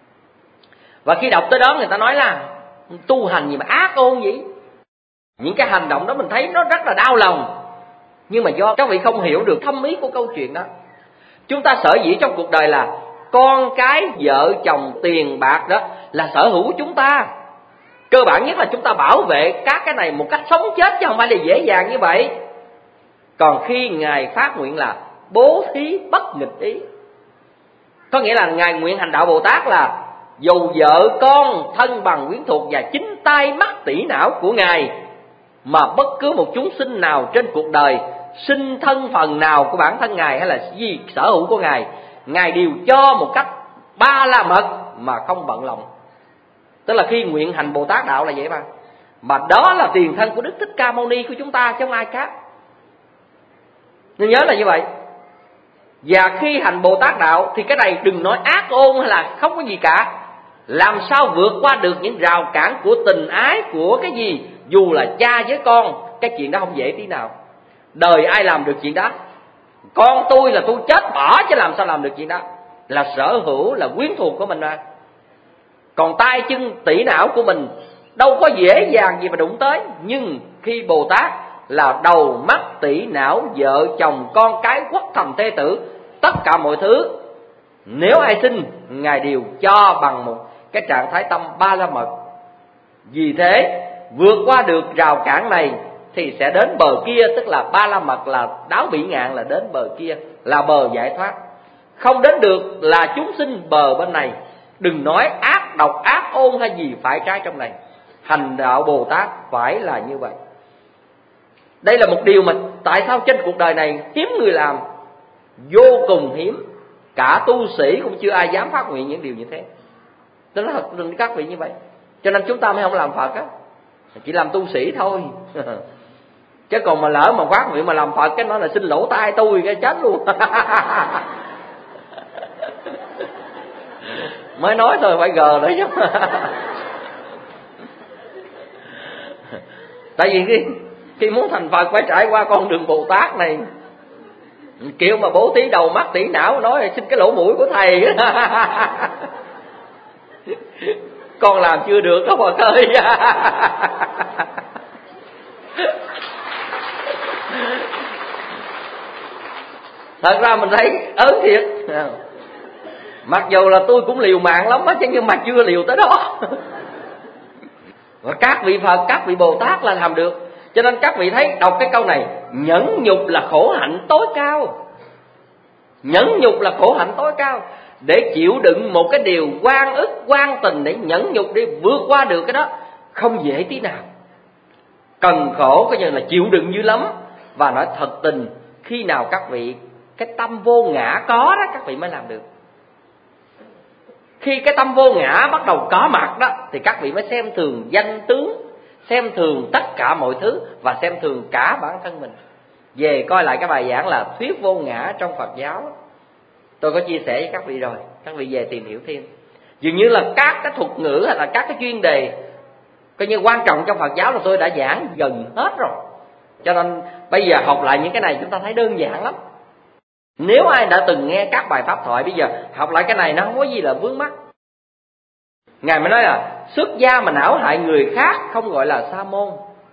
Và khi đọc tới đó người ta nói là tu hành gì mà ác ôn vậy. Những cái hành động đó mình thấy nó rất là đau lòng. Nhưng mà do các vị không hiểu được thâm ý của câu chuyện đó. Chúng ta sở dĩ trong cuộc đời là con cái, vợ chồng, tiền bạc đó là sở hữu của chúng ta. Cơ bản nhất là chúng ta bảo vệ các cái này một cách sống chết, chứ không phải là dễ dàng như vậy. Còn khi Ngài phát nguyện là bố thí bất nghịch ý, có nghĩa là Ngài nguyện hành đạo Bồ Tát là dù vợ con, thân bằng quyến thuộc và chính tay mắt tỷ não của Ngài, mà bất cứ một chúng sinh nào trên cuộc đời, sinh thân phần nào của bản thân Ngài hay là gì sở hữu của Ngài, Ngài đều cho một cách ba la mật mà không bận lòng. Tức là khi nguyện hành Bồ Tát đạo là vậy mà đó là tiền thân của Đức Thích Ca Mâu Ni của chúng ta chứ không ai khác. Nên nhớ là như vậy. Và khi hành Bồ Tát đạo thì cái này đừng nói ác ôn hay là không có gì cả. Làm sao vượt qua được những rào cản của tình ái, của cái gì, dù là cha với con, cái chuyện đó không dễ tí nào. Đời ai làm được chuyện đó? Con tôi là tôi chết bỏ chứ làm sao làm được chuyện đó. Là sở hữu, là quyến thuộc của mình mà. Còn tay chân tỷ não của mình đâu có dễ dàng gì mà đụng tới. Nhưng khi Bồ Tát là đầu mắt tỷ não, vợ chồng con cái, quốc thần thê tử, tất cả mọi thứ, nếu ai xin Ngài đều cho bằng một cái trạng thái tâm ba la mật. Vì thế vượt qua được rào cản này thì sẽ đến bờ kia. Tức là ba la mật là đáo bỉ ngạn, là đến bờ kia, là bờ giải thoát. Không đến được là chúng sinh bờ bên này. Đừng nói ác độc, ác ôn hay gì phải trái trong này. Hành đạo Bồ Tát phải là như vậy. Đây là một điều mà tại sao trên cuộc đời này hiếm người làm, vô cùng hiếm. Cả tu sĩ cũng chưa ai dám phát nguyện những điều như thế. Tôi nói thật với các vị như vậy. Cho nên chúng ta mới không làm Phật á, chỉ làm tu sĩ thôi. Chứ còn mà lỡ mà phát nguyện mà làm Phật, cái nói là xin lỗ tai tôi, cái chết luôn. Mới nói thôi phải gờ nữa chứ. Tại vì khi muốn thành Phật phải trải qua con đường Bồ Tát này. Kiểu mà bố thí đầu mắt tỷ não, nói xin cái lỗ mũi của thầy. Con làm chưa được đó Phật ơi. Thật ra mình thấy ớn thiệt. Mặc dù là tôi cũng liều mạng lắm á, nhưng mà chưa liều tới đó. Và các vị Phật, các vị Bồ Tát là làm được. Cho nên các vị thấy đọc cái câu này, nhẫn nhục là khổ hạnh tối cao. Nhẫn nhục là khổ hạnh tối cao. Để chịu đựng một cái điều oan ức, oan tình, để nhẫn nhục, để vượt qua được cái đó, không dễ tí nào. Cần khổ coi như là chịu đựng dữ lắm. Và nói thật tình, khi nào các vị cái tâm vô ngã có đó, các vị mới làm được. Khi cái tâm vô ngã bắt đầu có mặt đó, thì các vị mới xem thường danh tướng, xem thường tất cả mọi thứ, và xem thường cả bản thân mình. Về coi lại cái bài giảng là thuyết vô ngã trong Phật giáo, tôi có chia sẻ với các vị rồi, các vị về tìm hiểu thêm. Dường như là các cái thuật ngữ hay là các cái chuyên đề coi như quan trọng trong Phật giáo là tôi đã giảng gần hết rồi. Cho nên bây giờ học lại những cái này chúng ta thấy đơn giản lắm. Nếu ai đã từng nghe các bài pháp thoại, bây giờ học lại cái này nó không có gì là vướng mắc. Ngài mới nói là xuất gia mà não hại người khác không gọi là sa môn.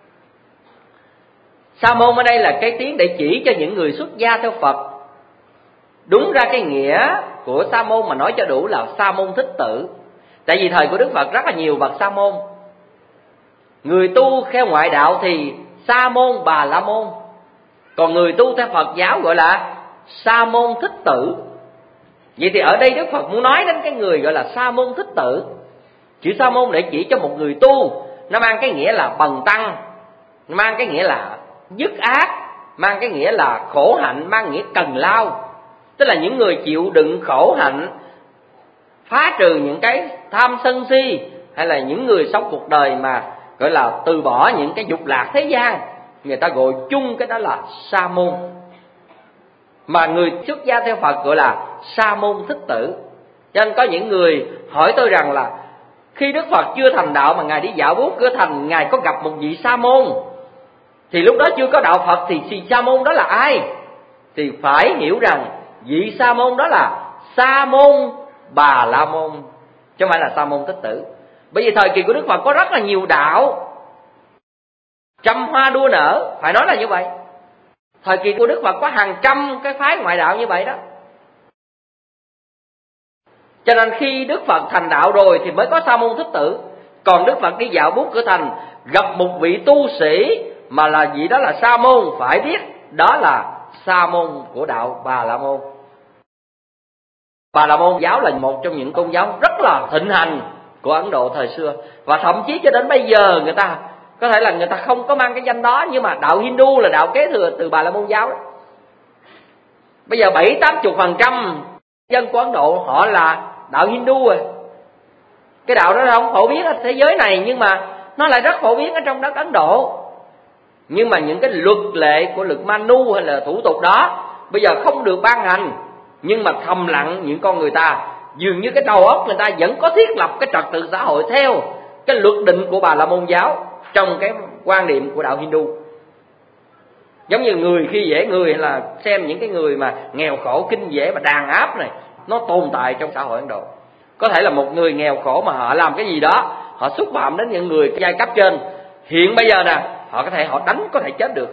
Sa môn ở đây là cái tiếng để chỉ cho những người xuất gia theo Phật. Đúng ra cái nghĩa của sa môn mà nói cho đủ là sa môn thích tử. Tại vì thời của Đức Phật rất là nhiều bậc sa môn. Người tu theo ngoại đạo thì sa môn bà la môn, còn người tu theo Phật giáo gọi là sa môn thích tử. Vậy thì ở đây Đức Phật muốn nói đến cái người gọi là sa môn thích tử. Chữ sa môn để chỉ cho một người tu, nó mang cái nghĩa là bần tăng, mang cái nghĩa là dứt ác, mang cái nghĩa là khổ hạnh, mang nghĩa cần lao. Tức là những người chịu đựng khổ hạnh, phá trừ những cái tham sân si, hay là những người sống cuộc đời mà gọi là từ bỏ những cái dục lạc thế gian, người ta gọi chung cái đó là sa môn. Mà người xuất gia theo Phật gọi là sa môn thích tử. Cho nên có những người hỏi tôi rằng là khi Đức Phật chưa thành đạo mà Ngài đi dạo bốn cửa thành, Ngài có gặp một vị sa môn, thì lúc đó chưa có đạo Phật, thì sa môn đó là ai? Thì phải hiểu rằng vị sa môn đó là sa môn Bà La Môn, chứ không phải là sa môn thích tử. Bởi vì thời kỳ của Đức Phật có rất là nhiều đạo, trăm hoa đua nở, phải nói là như vậy. Thời kỳ của Đức Phật có hàng trăm cái phái ngoại đạo như vậy đó. Cho nên khi Đức Phật thành đạo rồi thì mới có sa môn thích tử. Còn Đức Phật đi dạo bốn cửa thành, gặp một vị tu sĩ mà là vị đó là sa môn, phải biết đó là sa môn của đạo Bà La Môn. Bà La Môn giáo là một trong những tôn giáo rất là thịnh hành của Ấn Độ thời xưa. Và thậm chí cho đến bây giờ người ta có thể là người ta không có mang cái danh đó, nhưng mà đạo Hindu là đạo kế thừa từ Bà La Môn giáo đó. Bây giờ 70-80% dân của Ấn Độ họ là đạo Hindu rồi. Cái đạo đó không phổ biến ở thế giới này, nhưng mà nó lại rất phổ biến ở trong đất Ấn Độ. Nhưng mà những cái luật lệ của luật Manu hay là thủ tục đó bây giờ không được ban hành, nhưng mà thầm lặng những con người ta dường như cái đầu óc người ta vẫn có thiết lập cái trật tự xã hội theo cái luật định của Bà La Môn giáo trong cái quan niệm của đạo Hindu. Giống như người khi dễ người, hay là xem những cái người mà nghèo khổ kinh dễ mà đàn áp này, nó tồn tại trong xã hội Ấn Độ. Có thể là một người nghèo khổ mà họ làm cái gì đó, họ xúc phạm đến những người giai cấp trên, hiện bây giờ nè, họ có thể họ đánh có thể chết được.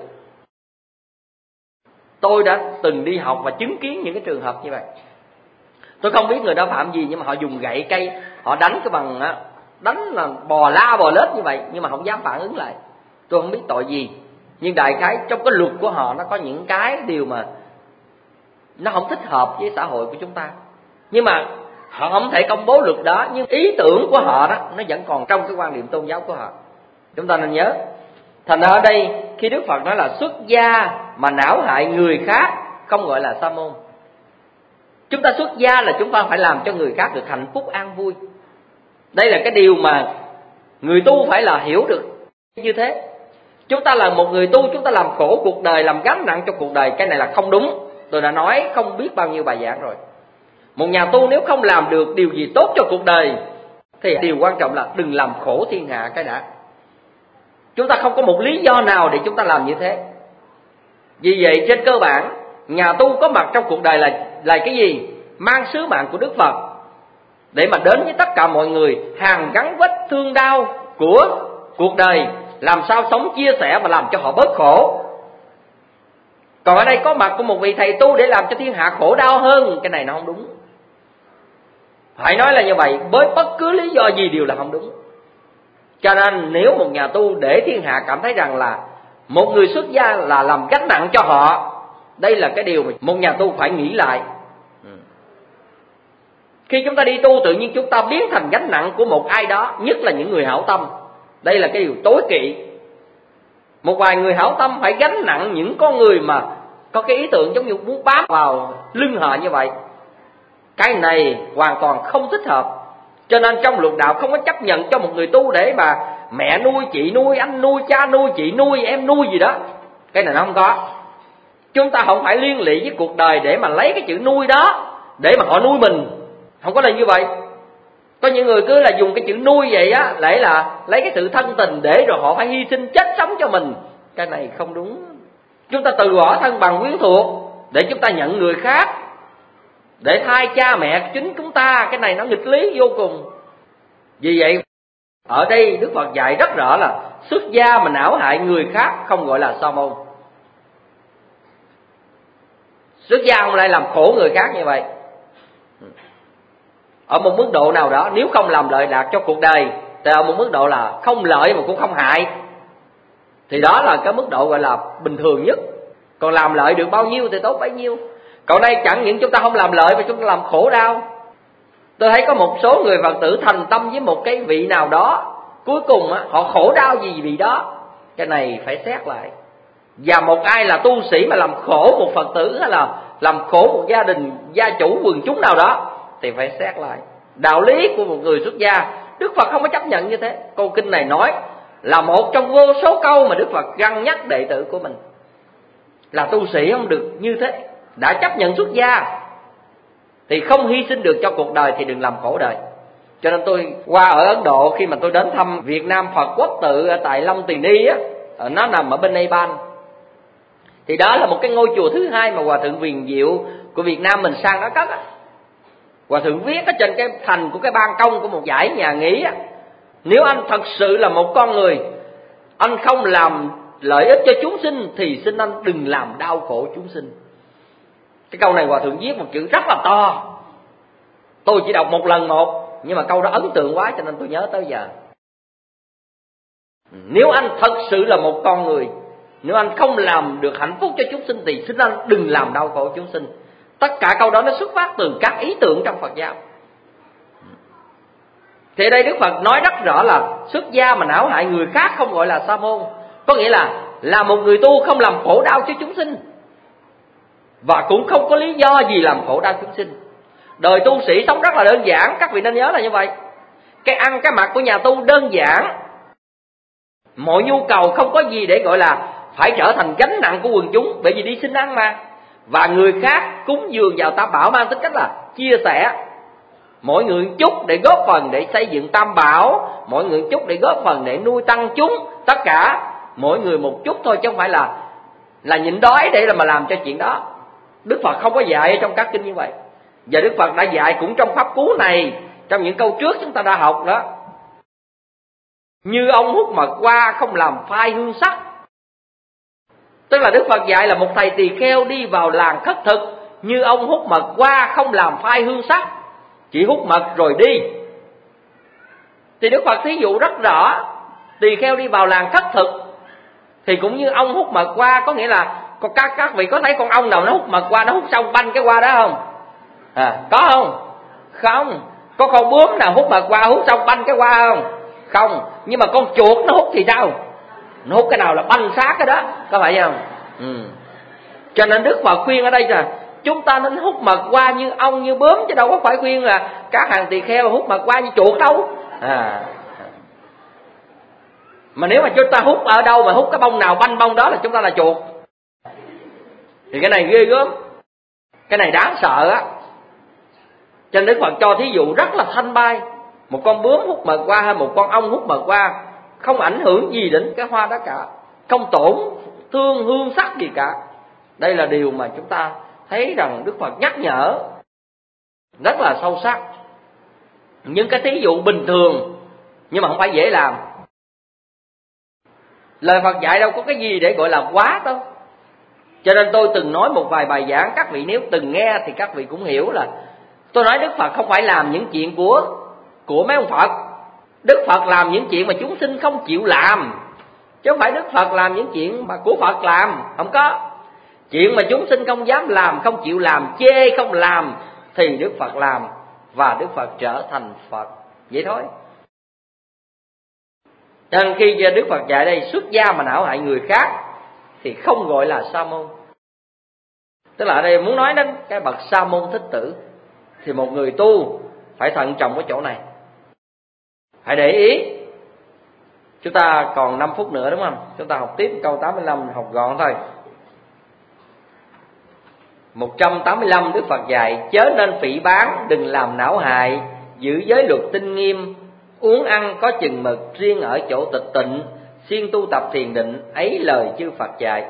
Tôi đã từng đi học và chứng kiến những cái trường hợp như vậy. Tôi không biết người đó phạm gì, nhưng mà họ dùng gậy cây, họ đánh cái bằng đánh là bò la bò lết như vậy, nhưng mà không dám phản ứng lại. Tôi không biết tội gì, nhưng đại khái trong cái luật của họ nó có những cái điều mà nó không thích hợp với xã hội của chúng ta. Nhưng mà họ không thể công bố luật đó, nhưng ý tưởng của họ đó nó vẫn còn trong cái quan điểm tôn giáo của họ. Chúng ta nên nhớ. Thành ra ở đây khi Đức Phật nói là xuất gia mà não hại người khác không gọi là sa môn. Chúng ta xuất gia là chúng ta phải làm cho người khác được hạnh phúc an vui. Đây là cái điều mà người tu phải là hiểu được như thế. Chúng ta là một người tu, chúng ta làm khổ cuộc đời, làm gánh nặng cho cuộc đời, cái này là không đúng. Tôi đã nói không biết bao nhiêu bài giảng rồi. Một nhà tu nếu không làm được điều gì tốt cho cuộc đời thì điều quan trọng là đừng làm khổ thiên hạ cái đã. Chúng ta không có một lý do nào để chúng ta làm như thế. Vì vậy trên cơ bản nhà tu có mặt trong cuộc đời là cái gì? Mang sứ mạng của Đức Phật để mà đến với tất cả mọi người, hàn gắn vết thương đau của cuộc đời, làm sao sống chia sẻ và làm cho họ bớt khổ. Còn ở đây có mặt của một vị thầy tu để làm cho thiên hạ khổ đau hơn, cái này nó không đúng. Phải nói là như vậy, với bất cứ lý do gì đều là không đúng. Cho nên nếu một nhà tu để thiên hạ cảm thấy rằng là một người xuất gia là làm gánh nặng cho họ, đây là cái điều mà một nhà tu phải nghĩ lại. Khi chúng ta đi tu, tự nhiên chúng ta biến thành gánh nặng của một ai đó, nhất là những người hảo tâm. Đây là cái điều tối kỵ. Một vài người hảo tâm phải gánh nặng những con người mà có cái ý tưởng giống như muốn bám vào lưng họ như vậy. Cái này hoàn toàn không thích hợp. Cho nên trong luật đạo không có chấp nhận cho một người tu để mà mẹ nuôi, chị nuôi, anh nuôi, cha nuôi, chị nuôi, em nuôi gì đó. Cái này nó không có. Chúng ta không phải liên lụy với cuộc đời để mà lấy cái chữ nuôi đó để mà họ nuôi mình. Không có là như vậy. Có những người cứ là dùng cái chữ nuôi vậy á, để là lấy cái sự thân tình để rồi họ phải hy sinh chết sống cho mình. Cái này không đúng. Chúng ta từ bỏ thân bằng quyến thuộc để chúng ta nhận người khác, để thay cha mẹ chính chúng ta. Cái này nó nghịch lý vô cùng. Vì vậy ở đây Đức Phật dạy rất rõ là xuất gia mà não hại người khác không gọi là sa môn. Xuất gia không lại làm khổ người khác như vậy. Ở một mức độ nào đó, nếu không làm lợi lạc cho cuộc đời thì ở một mức độ là không lợi mà cũng không hại, thì đó là cái mức độ gọi là bình thường nhất. Còn làm lợi được bao nhiêu thì tốt bấy nhiêu. Còn đây chẳng những chúng ta không làm lợi mà chúng ta làm khổ đau. Tôi thấy có một số người Phật tử thành tâm với một cái vị nào đó, cuối cùng họ khổ đau gì vị đó. Cái này phải xét lại. Và một ai là tu sĩ mà làm khổ một Phật tử hay là làm khổ một gia đình, gia chủ, quần chúng nào đó thì phải xét lại. Đạo lý của một người xuất gia, Đức Phật không có chấp nhận như thế. Câu kinh này nói là một trong vô số câu mà Đức Phật răn nhắc đệ tử của mình, là tu sĩ không được như thế. Đã chấp nhận xuất gia thì không hy sinh được cho cuộc đời thì đừng làm khổ đời. Cho nên tôi qua ở Ấn Độ, khi mà tôi đến thăm Việt Nam Phật Quốc tự ở tại Long Tỳ Ni á, nó nằm ở bên Nepal. Thì đó là một cái ngôi chùa thứ hai mà Hòa thượng Viền Diệu của Việt Nam mình sang đó cất á. Hòa thượng viết ở trên cái thành của cái ban công của một dãy nhà nghỉ á: nếu anh thật sự là một con người, anh không làm lợi ích cho chúng sinh thì xin anh đừng làm đau khổ chúng sinh. Cái câu này Hòa thượng viết một chữ rất là to. Tôi chỉ đọc một lần một, nhưng mà câu đó ấn tượng quá cho nên tôi nhớ tới giờ. Nếu anh thật sự là một con người, nếu anh không làm được hạnh phúc cho chúng sinh thì xin anh đừng làm đau khổ chúng sinh. Tất cả câu đó nó xuất phát từ các ý tưởng trong Phật giáo. Thì ở đây Đức Phật nói rất rõ là xuất gia mà não hại người khác không gọi là sa môn. Có nghĩa là một người tu không làm khổ đau cho chúng sinh, và cũng không có lý do gì làm khổ đau chúng sinh. Đời tu sĩ sống rất là đơn giản, các vị nên nhớ là như vậy. Cái ăn cái mặc của nhà tu đơn giản, mọi nhu cầu không có gì để gọi là phải trở thành gánh nặng của quần chúng, bởi vì đi xin ăn mà. Và người khác cúng dường vào tam bảo mang tính cách là chia sẻ, mỗi người một chút để góp phần để xây dựng tam bảo, mỗi người một chút để góp phần để nuôi tăng chúng. Tất cả mỗi người một chút thôi, chứ không phải là nhịn đói để mà làm cho chuyện đó. Đức Phật không có dạy ở trong các kinh như vậy. Và Đức Phật đã dạy cũng trong pháp cú này, trong những câu trước chúng ta đã học đó: như ông hút mật hoa không làm phai hương sắc. Tức là Đức Phật dạy là một thầy tỳ kheo đi vào làng khất thực, như ông hút mật hoa không làm phai hương sắc, chỉ hút mật rồi đi. Thì Đức Phật thí dụ rất rõ, tỳ kheo đi vào làng khất thực thì cũng như ông hút mật hoa. Có nghĩa là các vị có thấy con ong nào nó hút mật hoa, nó hút xong banh cái hoa đó không? Có không? Không. Có con bướm nào hút mật hoa hút xong banh cái hoa không? Không. Nhưng mà con chuột nó hút thì sao? Nó hút cái nào là banh xác cái đó, có phải không? Cho nên Đức Phật khuyên ở đây là chúng ta nên hút mật hoa như ong như bướm, chứ đâu có phải khuyên là các hàng tỳ kheo hút mật hoa như chuột đâu. Mà nếu mà chúng ta hút ở đâu mà hút cái bông nào banh bông đó là chúng ta là chuột, thì cái này ghê gớm, cái này đáng sợ á. Cho nên Đức Phật cho thí dụ rất là thanh bay. Một con bướm hút mật hoa hay một con ong hút mật hoa không ảnh hưởng gì đến cái hoa đó cả, không tổn thương hương sắc gì cả. Đây là điều mà chúng ta thấy rằng Đức Phật nhắc nhở rất là sâu sắc. Những cái thí dụ bình thường nhưng mà không phải dễ làm. Lời Phật dạy đâu có cái gì để gọi là quá đâu. Cho nên tôi từng nói một vài bài giảng, các vị nếu từng nghe thì các vị cũng hiểu là tôi nói Đức Phật không phải làm những chuyện của mấy ông Phật. Đức Phật làm những chuyện mà chúng sinh không chịu làm, chứ không phải Đức Phật làm những chuyện mà của Phật làm. Không có. Chuyện mà chúng sinh không dám làm, không chịu làm, chê không làm thì Đức Phật làm, và Đức Phật trở thành Phật. Vậy thôi. Cho nên khi Đức Phật dạy đây, xuất gia mà não hại người khác thì không gọi là sa môn. Tức là ở đây muốn nói đến cái bậc sa môn Thích Tử thì một người tu phải thận trọng ở chỗ này. Hãy để ý. Chúng ta còn 5 phút nữa đúng không? Chúng ta học tiếp câu 85, học gọn thôi. 185 Đức Phật dạy: chớ nên phỉ báng, đừng làm não hại, giữ giới luật tinh nghiêm, uống ăn có chừng mực, riêng ở chỗ tịch tịnh, siêng tu tập thiền định, ấy lời chư Phật dạy.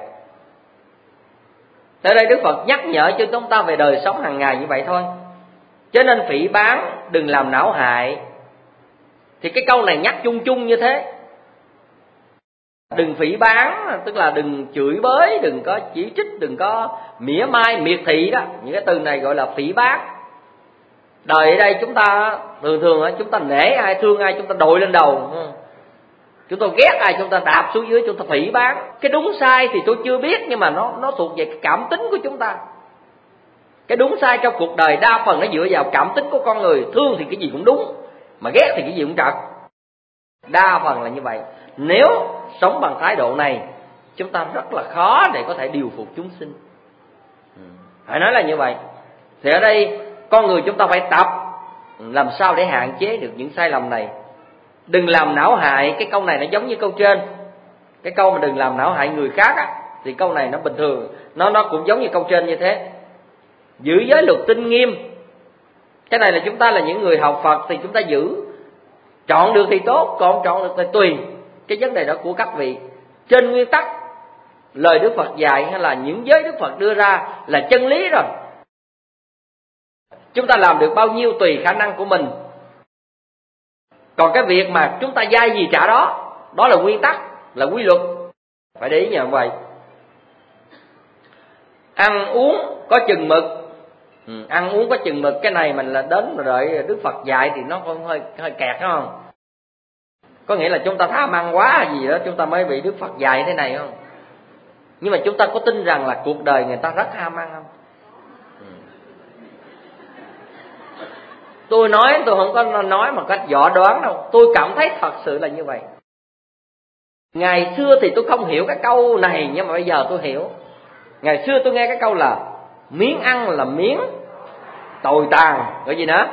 Tới đây Đức Phật nhắc nhở cho chúng ta về đời sống hàng ngày như vậy thôi. Chớ nên phỉ báng, đừng làm não hại. Thì cái câu này nhắc chung chung như thế. Đừng phỉ báng, tức là đừng chửi bới, đừng có chỉ trích, đừng có mỉa mai, miệt thị đó. Những cái từ này gọi là phỉ báng. Đời ở đây chúng ta thường chúng ta nể ai, thương ai chúng ta đội lên đầu, chúng ta ghét ai chúng ta đạp xuống dưới, chúng ta phỉ báng. Cái đúng sai thì tôi chưa biết, nhưng mà nó thuộc về cái cảm tính của chúng ta. Cái đúng sai trong cuộc đời đa phần nó dựa vào cảm tính của con người. Thương thì cái gì cũng đúng, mà ghét thì cái gì cũng trật. Đa phần là như vậy. Nếu sống bằng thái độ này, chúng ta rất là khó để có thể điều phục chúng sinh. Phải nói là như vậy. Thì ở đây con người chúng ta phải tập làm sao để hạn chế được những sai lầm này. Đừng làm não hại. Cái câu này nó giống như câu trên. Cái câu mà đừng làm não hại người khác á, thì câu này nó bình thường, nó cũng giống như câu trên như thế. Giữ giới luật tinh nghiêm. Cái này là chúng ta là những người học Phật thì chúng ta giữ. Chọn được thì tốt, còn không chọn được thì tùy. Cái vấn đề đó của các vị. Trên nguyên tắc, lời Đức Phật dạy hay là những giới Đức Phật đưa ra là chân lý rồi. Chúng ta làm được bao nhiêu tùy khả năng của mình. Còn cái việc mà chúng ta dai gì trả đó, đó là nguyên tắc, là quy luật. Phải để ý như vậy. Ăn uống có chừng mực. Ăn uống có chừng mực. Cái này mình là đến mà đợi Đức Phật dạy thì nó cũng hơi kẹt đúng không? Có nghĩa là chúng ta tham ăn quá gì đó chúng ta mới bị Đức Phật dạy thế này không? Nhưng mà chúng ta có tin rằng là cuộc đời người ta rất ham ăn không? Tôi không có nói một cách dọ đoán đâu. Tôi cảm thấy thật sự là như vậy. Ngày xưa thì tôi không hiểu cái câu này, nhưng mà bây giờ tôi hiểu. Ngày xưa tôi nghe cái câu là miếng ăn là miếng tồi tàn. Gọi gì nữa?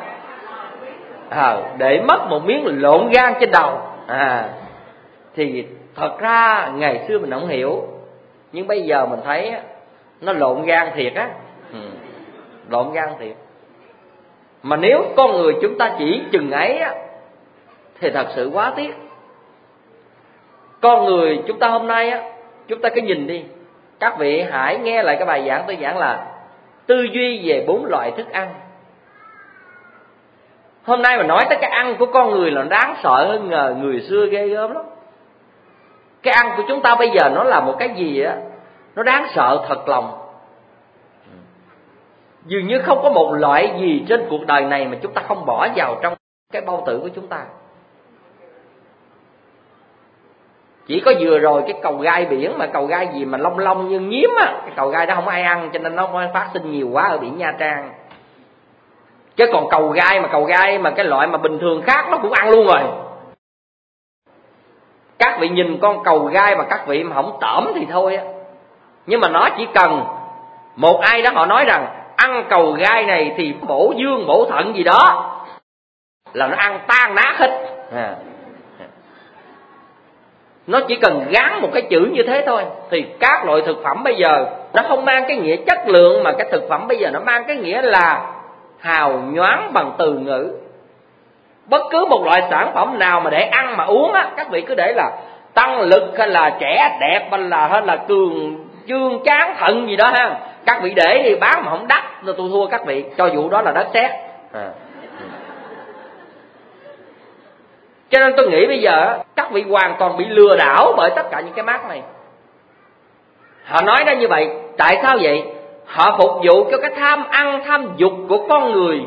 Để mất một miếng lộn gan trên đầu. Thì thật ra ngày xưa mình không hiểu, nhưng bây giờ mình thấy nó lộn gan thiệt á. Lộn gan thiệt. Mà nếu con người chúng ta chỉ chừng ấy á, thì thật sự quá tiếc. Con người chúng ta hôm nay á, chúng ta cứ nhìn đi. Các vị hãy nghe lại cái bài giảng tôi giảng là tư duy về 4 loại thức ăn. Hôm nay mà nói tới cái ăn của con người là đáng sợ hơn người xưa ghê gớm lắm. Cái ăn của chúng ta bây giờ nó là một cái gì á, nó đáng sợ thật lòng. Dường như không có một loại gì trên cuộc đời này mà chúng ta không bỏ vào trong cái bao tử của chúng ta. Chỉ có vừa rồi cái cầu gai biển, mà cầu gai gì mà long long như nhím á, cái cầu gai đó không ai ăn cho nên nó không phát sinh nhiều quá ở biển Nha Trang. Chứ còn cầu gai mà cái loại mà bình thường khác nó cũng ăn luôn rồi. Các vị nhìn con cầu gai mà các vị mà không tởm thì thôi á. Nhưng mà nó chỉ cần một ai đó họ nói rằng ăn cầu gai này thì bổ dương bổ thận gì đó là nó ăn tan nát hết. Nó chỉ cần gắn một cái chữ như thế thôi. Thì các loại thực phẩm bây giờ nó không mang cái nghĩa chất lượng, mà cái thực phẩm bây giờ nó mang cái nghĩa là hào nhoáng bằng từ ngữ. Bất cứ một loại sản phẩm nào mà để ăn mà uống á, các vị cứ để là tăng lực hay là trẻ đẹp hay là cường trương tráng thận gì đó ha. Các vị để đi bán mà không đắt, tôi thua các vị, cho vụ đó là đất sét. Cho nên tôi nghĩ bây giờ các vị hoàn toàn bị lừa đảo bởi tất cả những cái mác này. Họ nói ra như vậy Tại sao vậy? Họ phục vụ cho cái tham ăn tham dục của con người,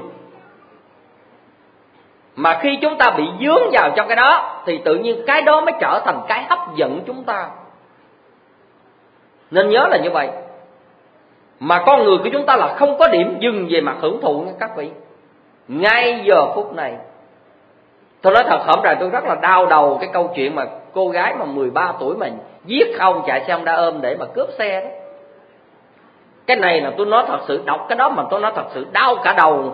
mà khi chúng ta bị vướng vào trong cái đó thì tự nhiên cái đó mới trở thành cái hấp dẫn chúng ta. Nên nhớ là như vậy. Mà con người của chúng ta là không có điểm dừng về mặt hưởng thụ nha các vị. Ngay giờ phút này, tôi nói thật, hôm nay tôi rất là đau đầu cái câu chuyện mà cô gái mà 13 tuổi mà giết không chạy xe Honda ôm để mà cướp xe đó. Cái này là tôi nói thật sự, đọc cái đó mà tôi nói thật sự đau cả đầu.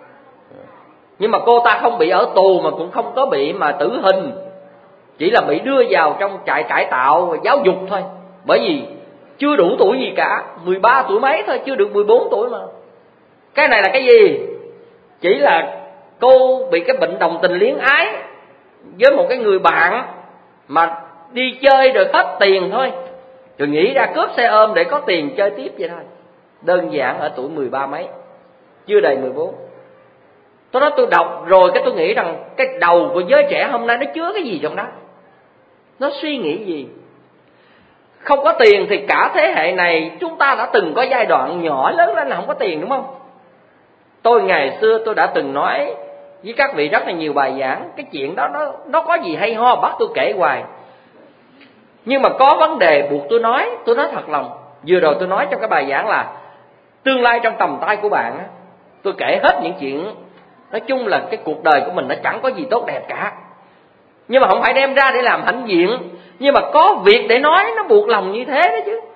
Nhưng mà cô ta không bị ở tù mà cũng không có bị mà tử hình, chỉ là bị đưa vào trong trại cải tạo và giáo dục thôi. Bởi vì chưa đủ tuổi gì cả, 13 tuổi mấy thôi, chưa được 14 tuổi mà. Cái này là cái gì? Chỉ là cô bị cái bệnh đồng tình luyến ái với một cái người bạn mà đi chơi rồi hết tiền thôi, rồi nghĩ ra cướp xe ôm để có tiền chơi tiếp vậy thôi. Đơn giản ở tuổi 13 mấy, chưa đầy 14. Tôi nói tôi đọc rồi cái tôi nghĩ rằng cái đầu của giới trẻ hôm nay nó chứa cái gì trong đó? Nó suy nghĩ gì? Không có tiền thì cả thế hệ này chúng ta đã từng có giai đoạn nhỏ lớn lên là không có tiền, đúng không? Tôi ngày xưa tôi đã từng nói với các vị rất là nhiều bài giảng, cái chuyện đó nó có gì hay ho bắt tôi kể hoài. Nhưng mà có vấn đề buộc tôi nói thật lòng. Vừa rồi tôi nói trong cái bài giảng là tương lai trong tầm tay của bạn. Tôi kể hết những chuyện, nói chung là cái cuộc đời của mình nó chẳng có gì tốt đẹp cả, nhưng mà không phải đem ra để làm hãnh diện, nhưng mà có việc để nói, nó buộc lòng như thế đó chứ.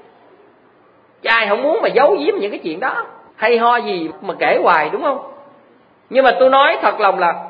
Ai không muốn mà giấu giếm những cái chuyện đó hay ho gì mà kể hoài, đúng không? Nhưng mà tôi nói thật lòng là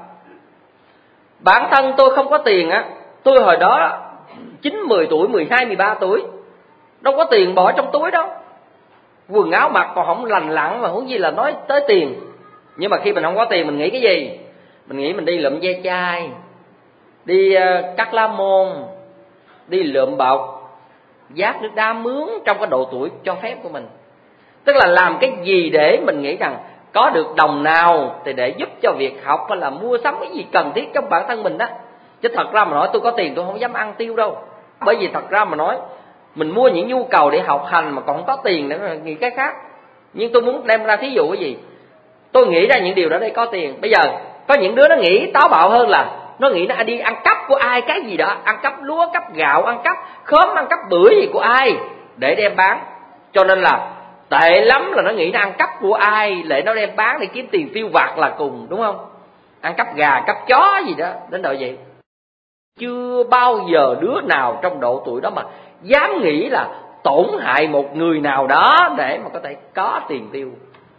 bản thân tôi không có tiền á. Tôi hồi đó 9, 10 tuổi, 12, 13 tuổi, đâu có tiền bỏ trong túi đâu. Quần áo mặc còn không lành lặn mà huống gì là nói tới tiền. Nhưng mà khi mình không có tiền mình nghĩ cái gì? Mình nghĩ mình đi lượm ve chai, đi cắt lá môn, đi lượm bọc, vác nước đá mướn trong cái độ tuổi cho phép của mình. Tức là làm cái gì để mình nghĩ rằng có được đồng nào thì để giúp cho việc học hay là mua sắm cái gì cần thiết trong bản thân mình đó. Chứ thật ra mà nói tôi có tiền tôi không dám ăn tiêu đâu. Bởi vì thật ra mà nói mình mua những nhu cầu để học hành mà còn không có tiền nữa là nghĩ cái khác. Nhưng tôi muốn đem ra thí dụ cái gì? Tôi nghĩ ra những điều đó để có tiền. Bây giờ có những đứa nó nghĩ táo bạo hơn là nó nghĩ nó đi ăn cắp của ai cái gì đó, ăn cắp lúa, cắp gạo, ăn cắp khóm, ăn cắp bưởi gì của ai để đem bán. Cho nên là tệ lắm là nó nghĩ nó ăn cắp của ai để nó đem bán để kiếm tiền tiêu vặt là cùng, đúng không? Ăn cắp gà, cắp chó gì đó, đến độ vậy. Chưa bao giờ đứa nào trong độ tuổi đó mà dám nghĩ là tổn hại một người nào đó để mà có thể có tiền tiêu.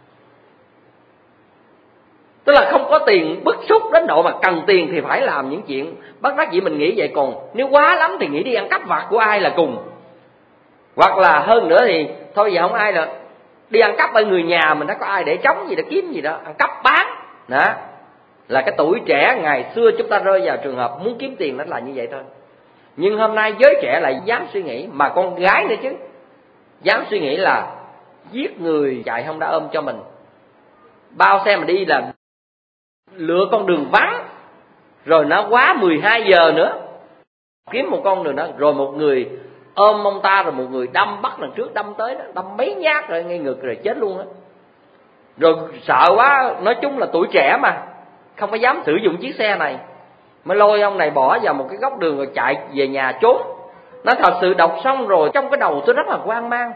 Tức là không có tiền bức xúc đến độ mà cần tiền thì phải làm những chuyện bất đắc dĩ, mình nghĩ vậy. Còn nếu quá lắm thì nghĩ đi ăn cắp vặt của ai là cùng. Hoặc là hơn nữa thì thôi giờ không ai là đi ăn cắp ở người nhà mình, đã có ai để trống gì để kiếm gì đó, ăn cắp bán. Đó là cái tuổi trẻ ngày xưa chúng ta rơi vào trường hợp muốn kiếm tiền nó là như vậy thôi. Nhưng hôm nay giới trẻ lại dám suy nghĩ, mà con gái nữa chứ, dám suy nghĩ là giết người chạy Honda ôm cho mình. Bao xe mà đi là lựa con đường vắng, rồi nó quá 12 giờ nữa, kiếm một con đường đó, rồi một người ôm ông ta, rồi một người đâm bắt đằng trước đâm tới đó, đâm mấy nhát rồi ngay ngực rồi chết luôn á. Rồi sợ quá, nói chung là tuổi trẻ mà không có dám sử dụng chiếc xe này, mới lôi ông này bỏ vào một cái góc đường rồi chạy về nhà trốn. Nó thật sự đọc xong rồi trong cái đầu tôi rất là hoang mang.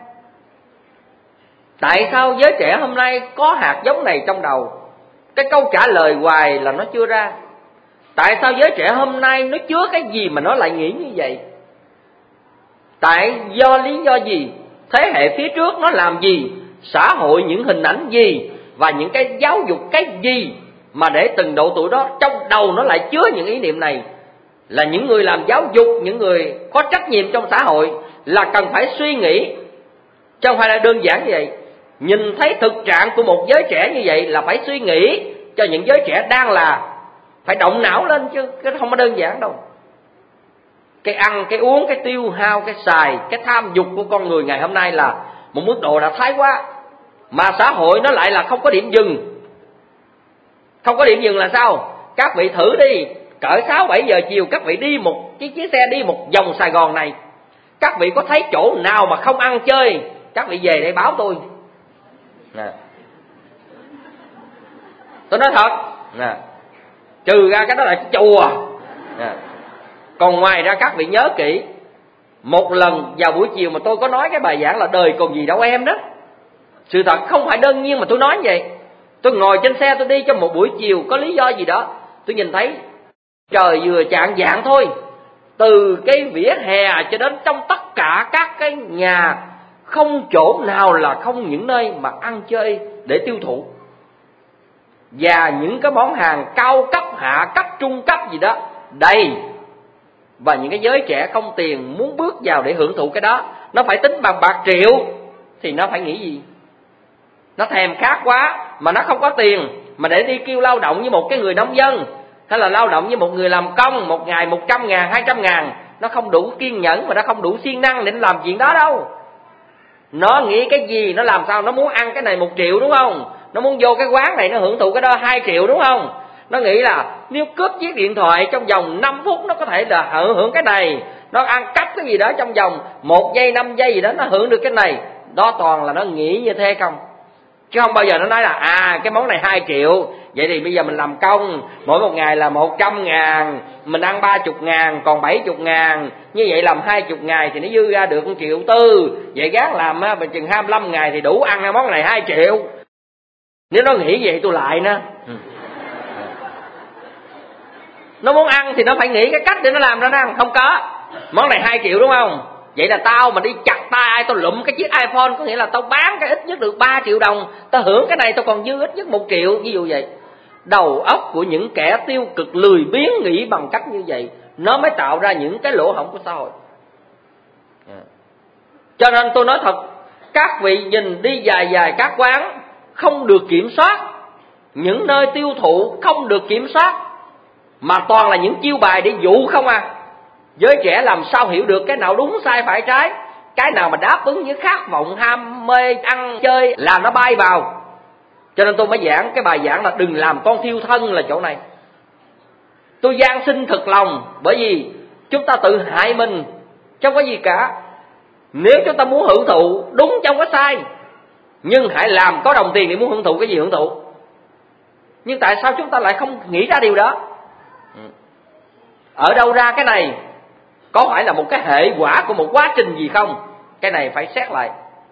Tại sao giới trẻ hôm nay có hạt giống này trong đầu? Cái câu trả lời hoài là nó chưa ra. Tại sao giới trẻ hôm nay nó chứa cái gì mà nó lại nghĩ như vậy? Lý do gì? Thế hệ phía trước nó làm gì? Xã hội những hình ảnh gì? Và những cái giáo dục cái gì mà để từng độ tuổi đó trong đầu nó lại chứa những ý niệm này? Là những người làm giáo dục, những người có trách nhiệm trong xã hội là cần phải suy nghĩ, chứ không phải là đơn giản như vậy. Nhìn thấy thực trạng của một giới trẻ như vậy là phải suy nghĩ cho những giới trẻ đang là phải động não lên, chứ cái không có đơn giản đâu. Cái ăn, cái uống, cái tiêu hao, cái xài, cái tham dục của con người ngày hôm nay là một mức độ đã thái quá. Mà xã hội nó lại là không có điểm dừng. Không có điểm dừng là sao? Các vị thử đi, cỡ 6-7 giờ chiều các vị đi một chiếc xe đi một vòng Sài Gòn này, các vị có thấy chỗ nào mà không ăn chơi, các vị về đây báo tôi. Tôi nói thật, trừ ra cái đó là cái chùa. Còn ngoài ra các vị nhớ kỹ, một lần vào buổi chiều mà tôi có nói cái bài giảng là đời còn gì đâu em đó. Sự thật không phải đơn nhiên mà tôi nói vậy. Tôi ngồi trên xe tôi đi trong một buổi chiều, có lý do gì đó, tôi nhìn thấy trời vừa chạng vạng thôi, từ cái vỉa hè cho đến trong tất cả các cái nhà, không chỗ nào là không những nơi mà ăn chơi để tiêu thụ. Và những cái món hàng cao cấp, hạ cấp, trung cấp gì đó đầy. Và những cái giới trẻ không tiền muốn bước vào để hưởng thụ cái đó, nó phải tính bằng bạc triệu thì nó phải nghĩ gì? Nó thèm khát quá mà nó không có tiền mà để đi kêu lao động với một cái người nông dân, hay là lao động với một người làm công, một ngày 100.000, 200.000, nó không đủ kiên nhẫn mà nó không đủ siêng năng để nó làm chuyện đó đâu. Nó nghĩ cái gì nó làm sao, nó muốn ăn cái này 1 triệu đúng không? Nó muốn vô cái quán này nó hưởng thụ cái đó 2 triệu đúng không? Nó nghĩ là nếu cướp chiếc điện thoại trong vòng 5 phút nó có thể là hưởng cái này. Nó ăn cắp cái gì đó trong vòng 1 giây, 5 giây gì đó nó hưởng được cái này. Đó toàn là nó nghĩ như thế không. Chứ không bao giờ nó nói là cái món này 2 triệu, vậy thì bây giờ mình làm công mỗi một ngày là 100.000, mình ăn 30.000 còn 70.000, như vậy làm 20 ngày thì nó dư ra được 1,4 triệu, vậy gán làm mình chừng 25 ngày thì đủ ăn món này 2 triệu. Nếu nó nghĩ vậy tôi lại nữa. Nó muốn ăn thì nó phải nghĩ cái cách để nó làm ra nó ăn. Không có, món này 2 triệu đúng không, vậy là tao mà đi chặt tay ai, tao lụm cái chiếc iPhone, có nghĩa là tao bán cái ít nhất được 3 triệu đồng, tao hưởng cái này tao còn dư ít nhất 1 triệu, ví dụ vậy. Đầu óc của những kẻ tiêu cực lười biếng nghĩ bằng cách như vậy, nó mới tạo ra những cái lỗ hổng của xã hội. Cho nên tôi nói thật, các vị nhìn đi dài các quán không được kiểm soát, những nơi tiêu thụ không được kiểm soát, mà toàn là những chiêu bài để dụ không à. Giới trẻ làm sao hiểu được cái nào đúng sai phải trái, cái nào mà đáp ứng với khát vọng ham mê ăn chơi là nó bay vào. Cho nên tôi mới giảng cái bài giảng là đừng làm con thiêu thân là chỗ này. Tôi van xin thật lòng, bởi vì chúng ta tự hại mình không có gì cả. Nếu chúng ta muốn hưởng thụ đúng chứ không có sai, nhưng hãy làm có đồng tiền để muốn hưởng thụ cái gì hưởng thụ. Nhưng tại sao chúng ta lại không nghĩ ra điều đó? Ở đâu ra cái này? Có phải là một cái hệ quả của một quá trình gì không? Cái này phải xét lại.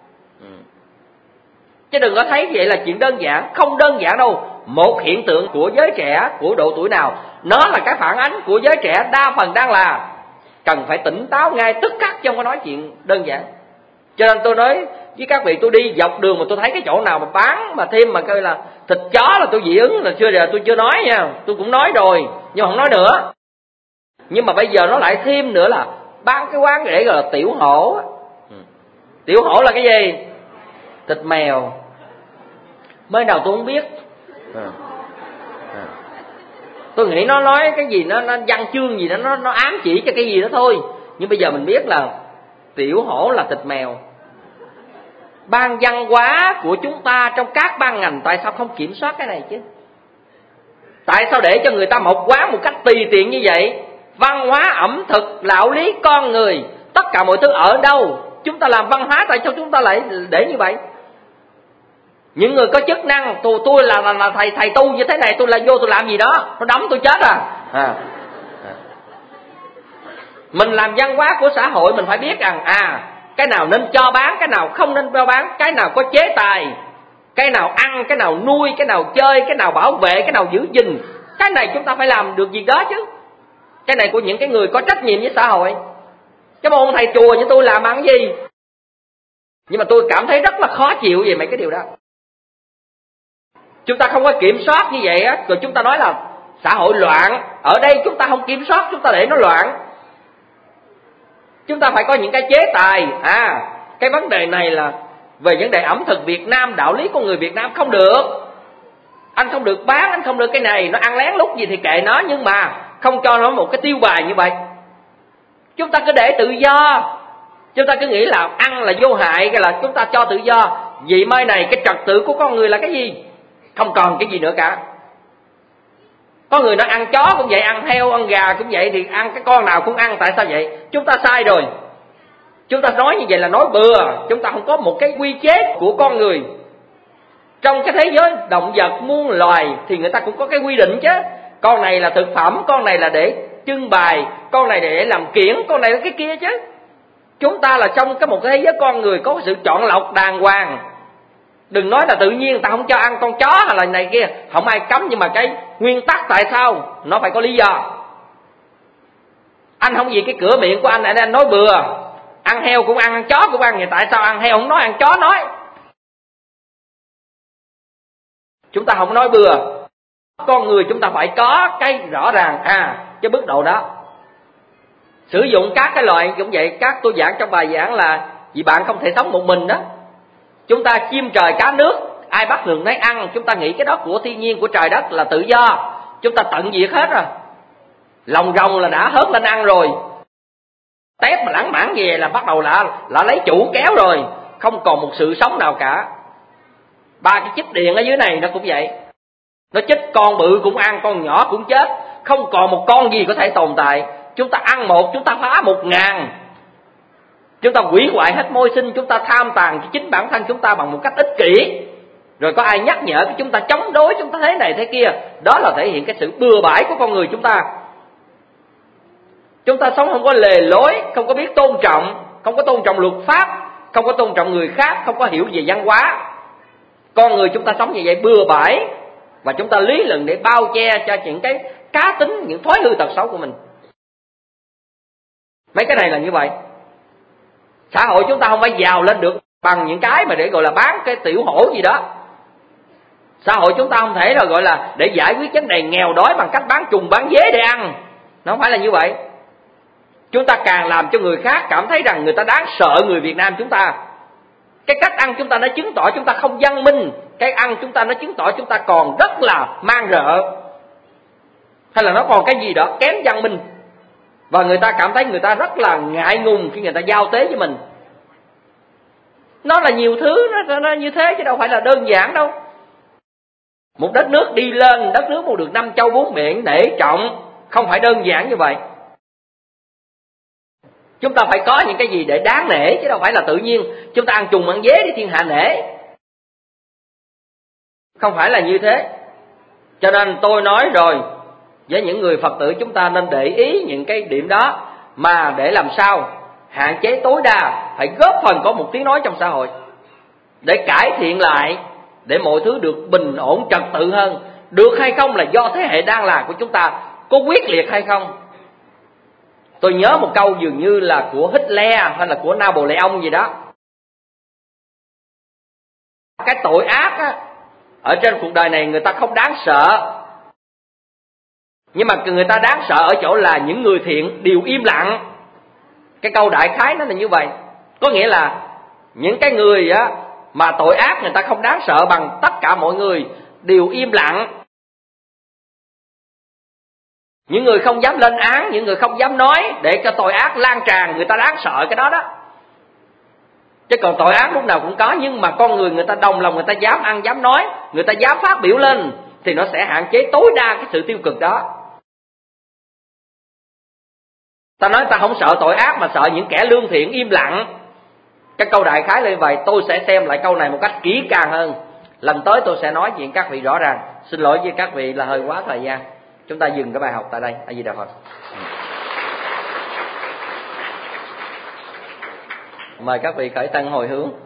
Chứ đừng có thấy vậy là chuyện đơn giản. Không đơn giản đâu. Một hiện tượng của giới trẻ, của độ tuổi nào, nó là cái phản ánh của giới trẻ đa phần đang là cần phải tỉnh táo ngay tức khắc, chứ không có nói chuyện đơn giản. Cho nên tôi nói với các vị, tôi đi dọc đường mà tôi thấy cái chỗ nào mà bán mà thêm mà coi là thịt chó là tôi dị ứng, là xưa giờ tôi chưa nói nha. Tôi cũng nói rồi nhưng không nói nữa. Nhưng mà bây giờ nó lại thêm nữa là bán cái quán để gọi là tiểu hổ. Tiểu hổ là cái gì? Thịt mèo. Mới đầu tôi không biết. Tôi nghĩ nó nói cái gì, nó văn chương gì đó, nó ám chỉ cho cái gì đó thôi. Nhưng bây giờ mình biết là tiểu hổ là thịt mèo. Ban văn hóa của chúng ta trong các ban ngành tại sao không kiểm soát cái này chứ? Tại sao để cho người ta một quán một cách tùy tiện như vậy? Văn hóa, ẩm thực, đạo lý, con người, tất cả mọi thứ ở đâu? Chúng ta làm văn hóa, tại sao chúng ta lại để như vậy? Những người có chức năng, tôi là thầy tu như thế này, tôi là vô tôi làm gì đó, nó đấm tôi chết à. Mình làm văn hóa của xã hội mình phải biết rằng cái nào nên cho bán, cái nào không nên cho bán, cái nào có chế tài, cái nào ăn, cái nào nuôi, cái nào chơi, cái nào bảo vệ, cái nào giữ gìn. Cái này chúng ta phải làm được gì đó chứ. Cái này của những cái người có trách nhiệm với xã hội. Chứ mà ông thầy chùa như tôi làm ăn cái gì? Nhưng mà tôi cảm thấy rất là khó chịu về mấy cái điều đó. Chúng ta không có kiểm soát như vậy á, rồi chúng ta nói là xã hội loạn. Ở đây chúng ta không kiểm soát, chúng ta để nó loạn. Chúng ta phải có những cái chế tài. Cái vấn đề này là về vấn đề ẩm thực Việt Nam, đạo lý của người Việt Nam không được. Anh không được bán, anh không được cái này, nó ăn lén lúc gì thì kệ nó, nhưng mà không cho nó một cái tiêu bài như vậy. Chúng ta cứ để tự do. Chúng ta cứ nghĩ là ăn là vô hại, cái là chúng ta cho tự do. Vì mai này cái trật tự của con người là cái gì? Không còn cái gì nữa cả. Có người nó ăn chó cũng vậy, ăn heo, ăn gà cũng vậy, thì ăn cái con nào cũng ăn. Tại sao vậy? Chúng ta sai rồi. Chúng ta nói như vậy là nói bừa, chúng ta không có một cái quy chế của con người. Trong cái thế giới động vật muôn loài thì người ta cũng có cái quy định chứ. Con này là thực phẩm, con này là để trưng bày, con này để làm kiểng, con này là cái kia chứ. Chúng ta là trong một cái thế giới con người có sự chọn lọc đàng hoàng. Đừng nói là tự nhiên người ta không cho ăn con chó hay là này kia, không ai cấm, nhưng mà cái nguyên tắc tại sao nó phải có lý do. Anh không vì cái cửa miệng của anh nói bừa, ăn heo cũng ăn chó cũng ăn, thì tại sao ăn heo không nói, ăn chó nói? Chúng ta không nói bừa. Con người chúng ta phải có cái rõ ràng cái mức độ đó. Sử dụng các cái loại cũng vậy, các tôi giảng trong bài giảng là vì bạn không thể sống một mình đó. Chúng ta chim trời cá nước, ai bắt được nấy ăn. Chúng ta nghĩ cái đó của thiên nhiên, của trời đất là tự do. Chúng ta tận diệt hết rồi. Lòng rồng là đã hớt lên ăn rồi. Tép mà lãng mãng về là bắt đầu là lấy chủ kéo rồi. Không còn một sự sống nào cả. 3 cái chích điện ở dưới này nó cũng vậy. Nó chích con bự cũng ăn, con nhỏ cũng chết. Không còn một con gì có thể tồn tại. Chúng ta ăn một, chúng ta phá 1000. Chúng ta hủy hoại hết môi sinh. Chúng ta tham tàn chính bản thân chúng ta bằng một cách ích kỷ. Rồi có ai nhắc nhở chúng ta chống đối, chúng ta thế này thế kia. Đó là thể hiện cái sự bừa bãi của con người chúng ta. Chúng ta sống không có lề lối, không có biết tôn trọng, không có tôn trọng luật pháp, không có tôn trọng người khác, không có hiểu về văn hóa. Con người chúng ta sống như vậy bừa bãi, và chúng ta lý luận để bao che cho những cái cá tính, những thói hư tật xấu của mình. Mấy cái này là như vậy. Xã hội chúng ta không phải giàu lên được bằng những cái mà để gọi là bán cái tiểu hổ gì đó. Xã hội chúng ta không thể là gọi là để giải quyết vấn đề nghèo đói bằng cách bán trùng bán dế để ăn. Nó không phải là như vậy. Chúng ta càng làm cho người khác cảm thấy rằng người ta đáng sợ người Việt Nam chúng ta. Cái cách ăn chúng ta nó chứng tỏ chúng ta không văn minh. Cái ăn chúng ta nó chứng tỏ chúng ta còn rất là man rợ, hay là nó còn cái gì đó kém văn minh. Và người ta cảm thấy người ta rất là ngại ngùng khi người ta giao tế với mình. Nó là nhiều thứ, nó như thế chứ đâu phải là đơn giản đâu. Một đất nước đi lên, đất nước một được 5 châu 4 biển nể trọng, không phải đơn giản như vậy. Chúng ta phải có những cái gì để đáng nể, chứ đâu phải là tự nhiên chúng ta ăn trùng ăn dế để thiên hạ nể. Không phải là như thế. Cho nên tôi nói rồi, với những người Phật tử chúng ta nên để ý những cái điểm đó, mà để làm sao hạn chế tối đa, phải góp phần có một tiếng nói trong xã hội để cải thiện lại, để mọi thứ được bình ổn trật tự hơn. Được hay không là do thế hệ đang làm của chúng ta có quyết liệt hay không. Tôi nhớ một câu dường như là của Hitler hay là của Napoleon gì đó. Cái tội ác á, ở trên cuộc đời này người ta không đáng sợ, nhưng mà người ta đáng sợ ở chỗ là những người thiện đều im lặng. Cái câu đại khái nó là như vậy. Có nghĩa là những cái người á mà tội ác người ta không đáng sợ bằng tất cả mọi người đều im lặng. Những người không dám lên án, những người không dám nói để cho tội ác lan tràn, người ta đáng sợ cái đó đó. Chứ còn tội ác lúc nào cũng có, nhưng mà con người người ta đồng lòng, người ta dám ăn, dám nói, người ta dám phát biểu lên, thì nó sẽ hạn chế tối đa cái sự tiêu cực đó. Ta nói ta không sợ tội ác mà sợ những kẻ lương thiện im lặng. Cái câu đại khái là như vậy. Tôi sẽ xem lại câu này một cách kỹ càng hơn. Lần tới tôi sẽ nói chuyện các vị rõ ràng. Xin lỗi với các vị là hơi quá thời gian. Chúng ta dừng cái bài học tại đây. A Di Đà Phật. Mời các vị khởi tân hồi hướng.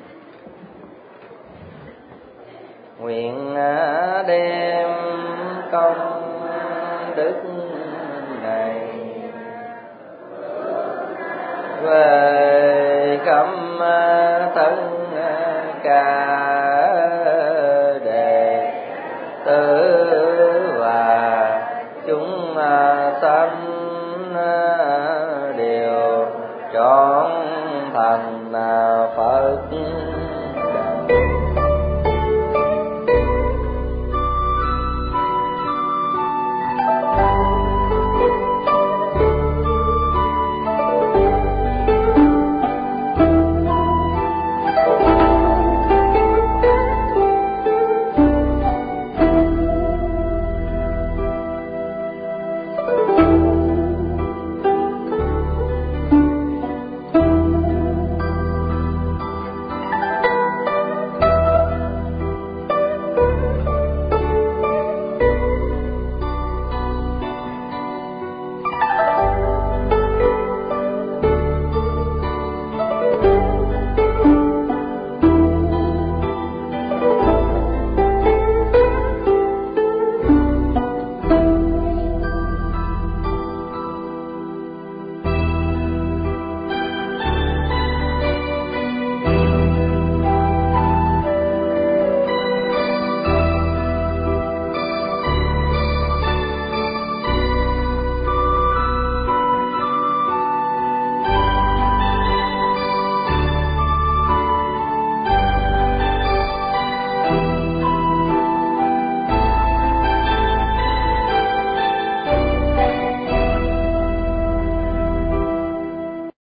Nguyện đem công đức này về khắp thân cả đệ tử và chúng sanh đều cho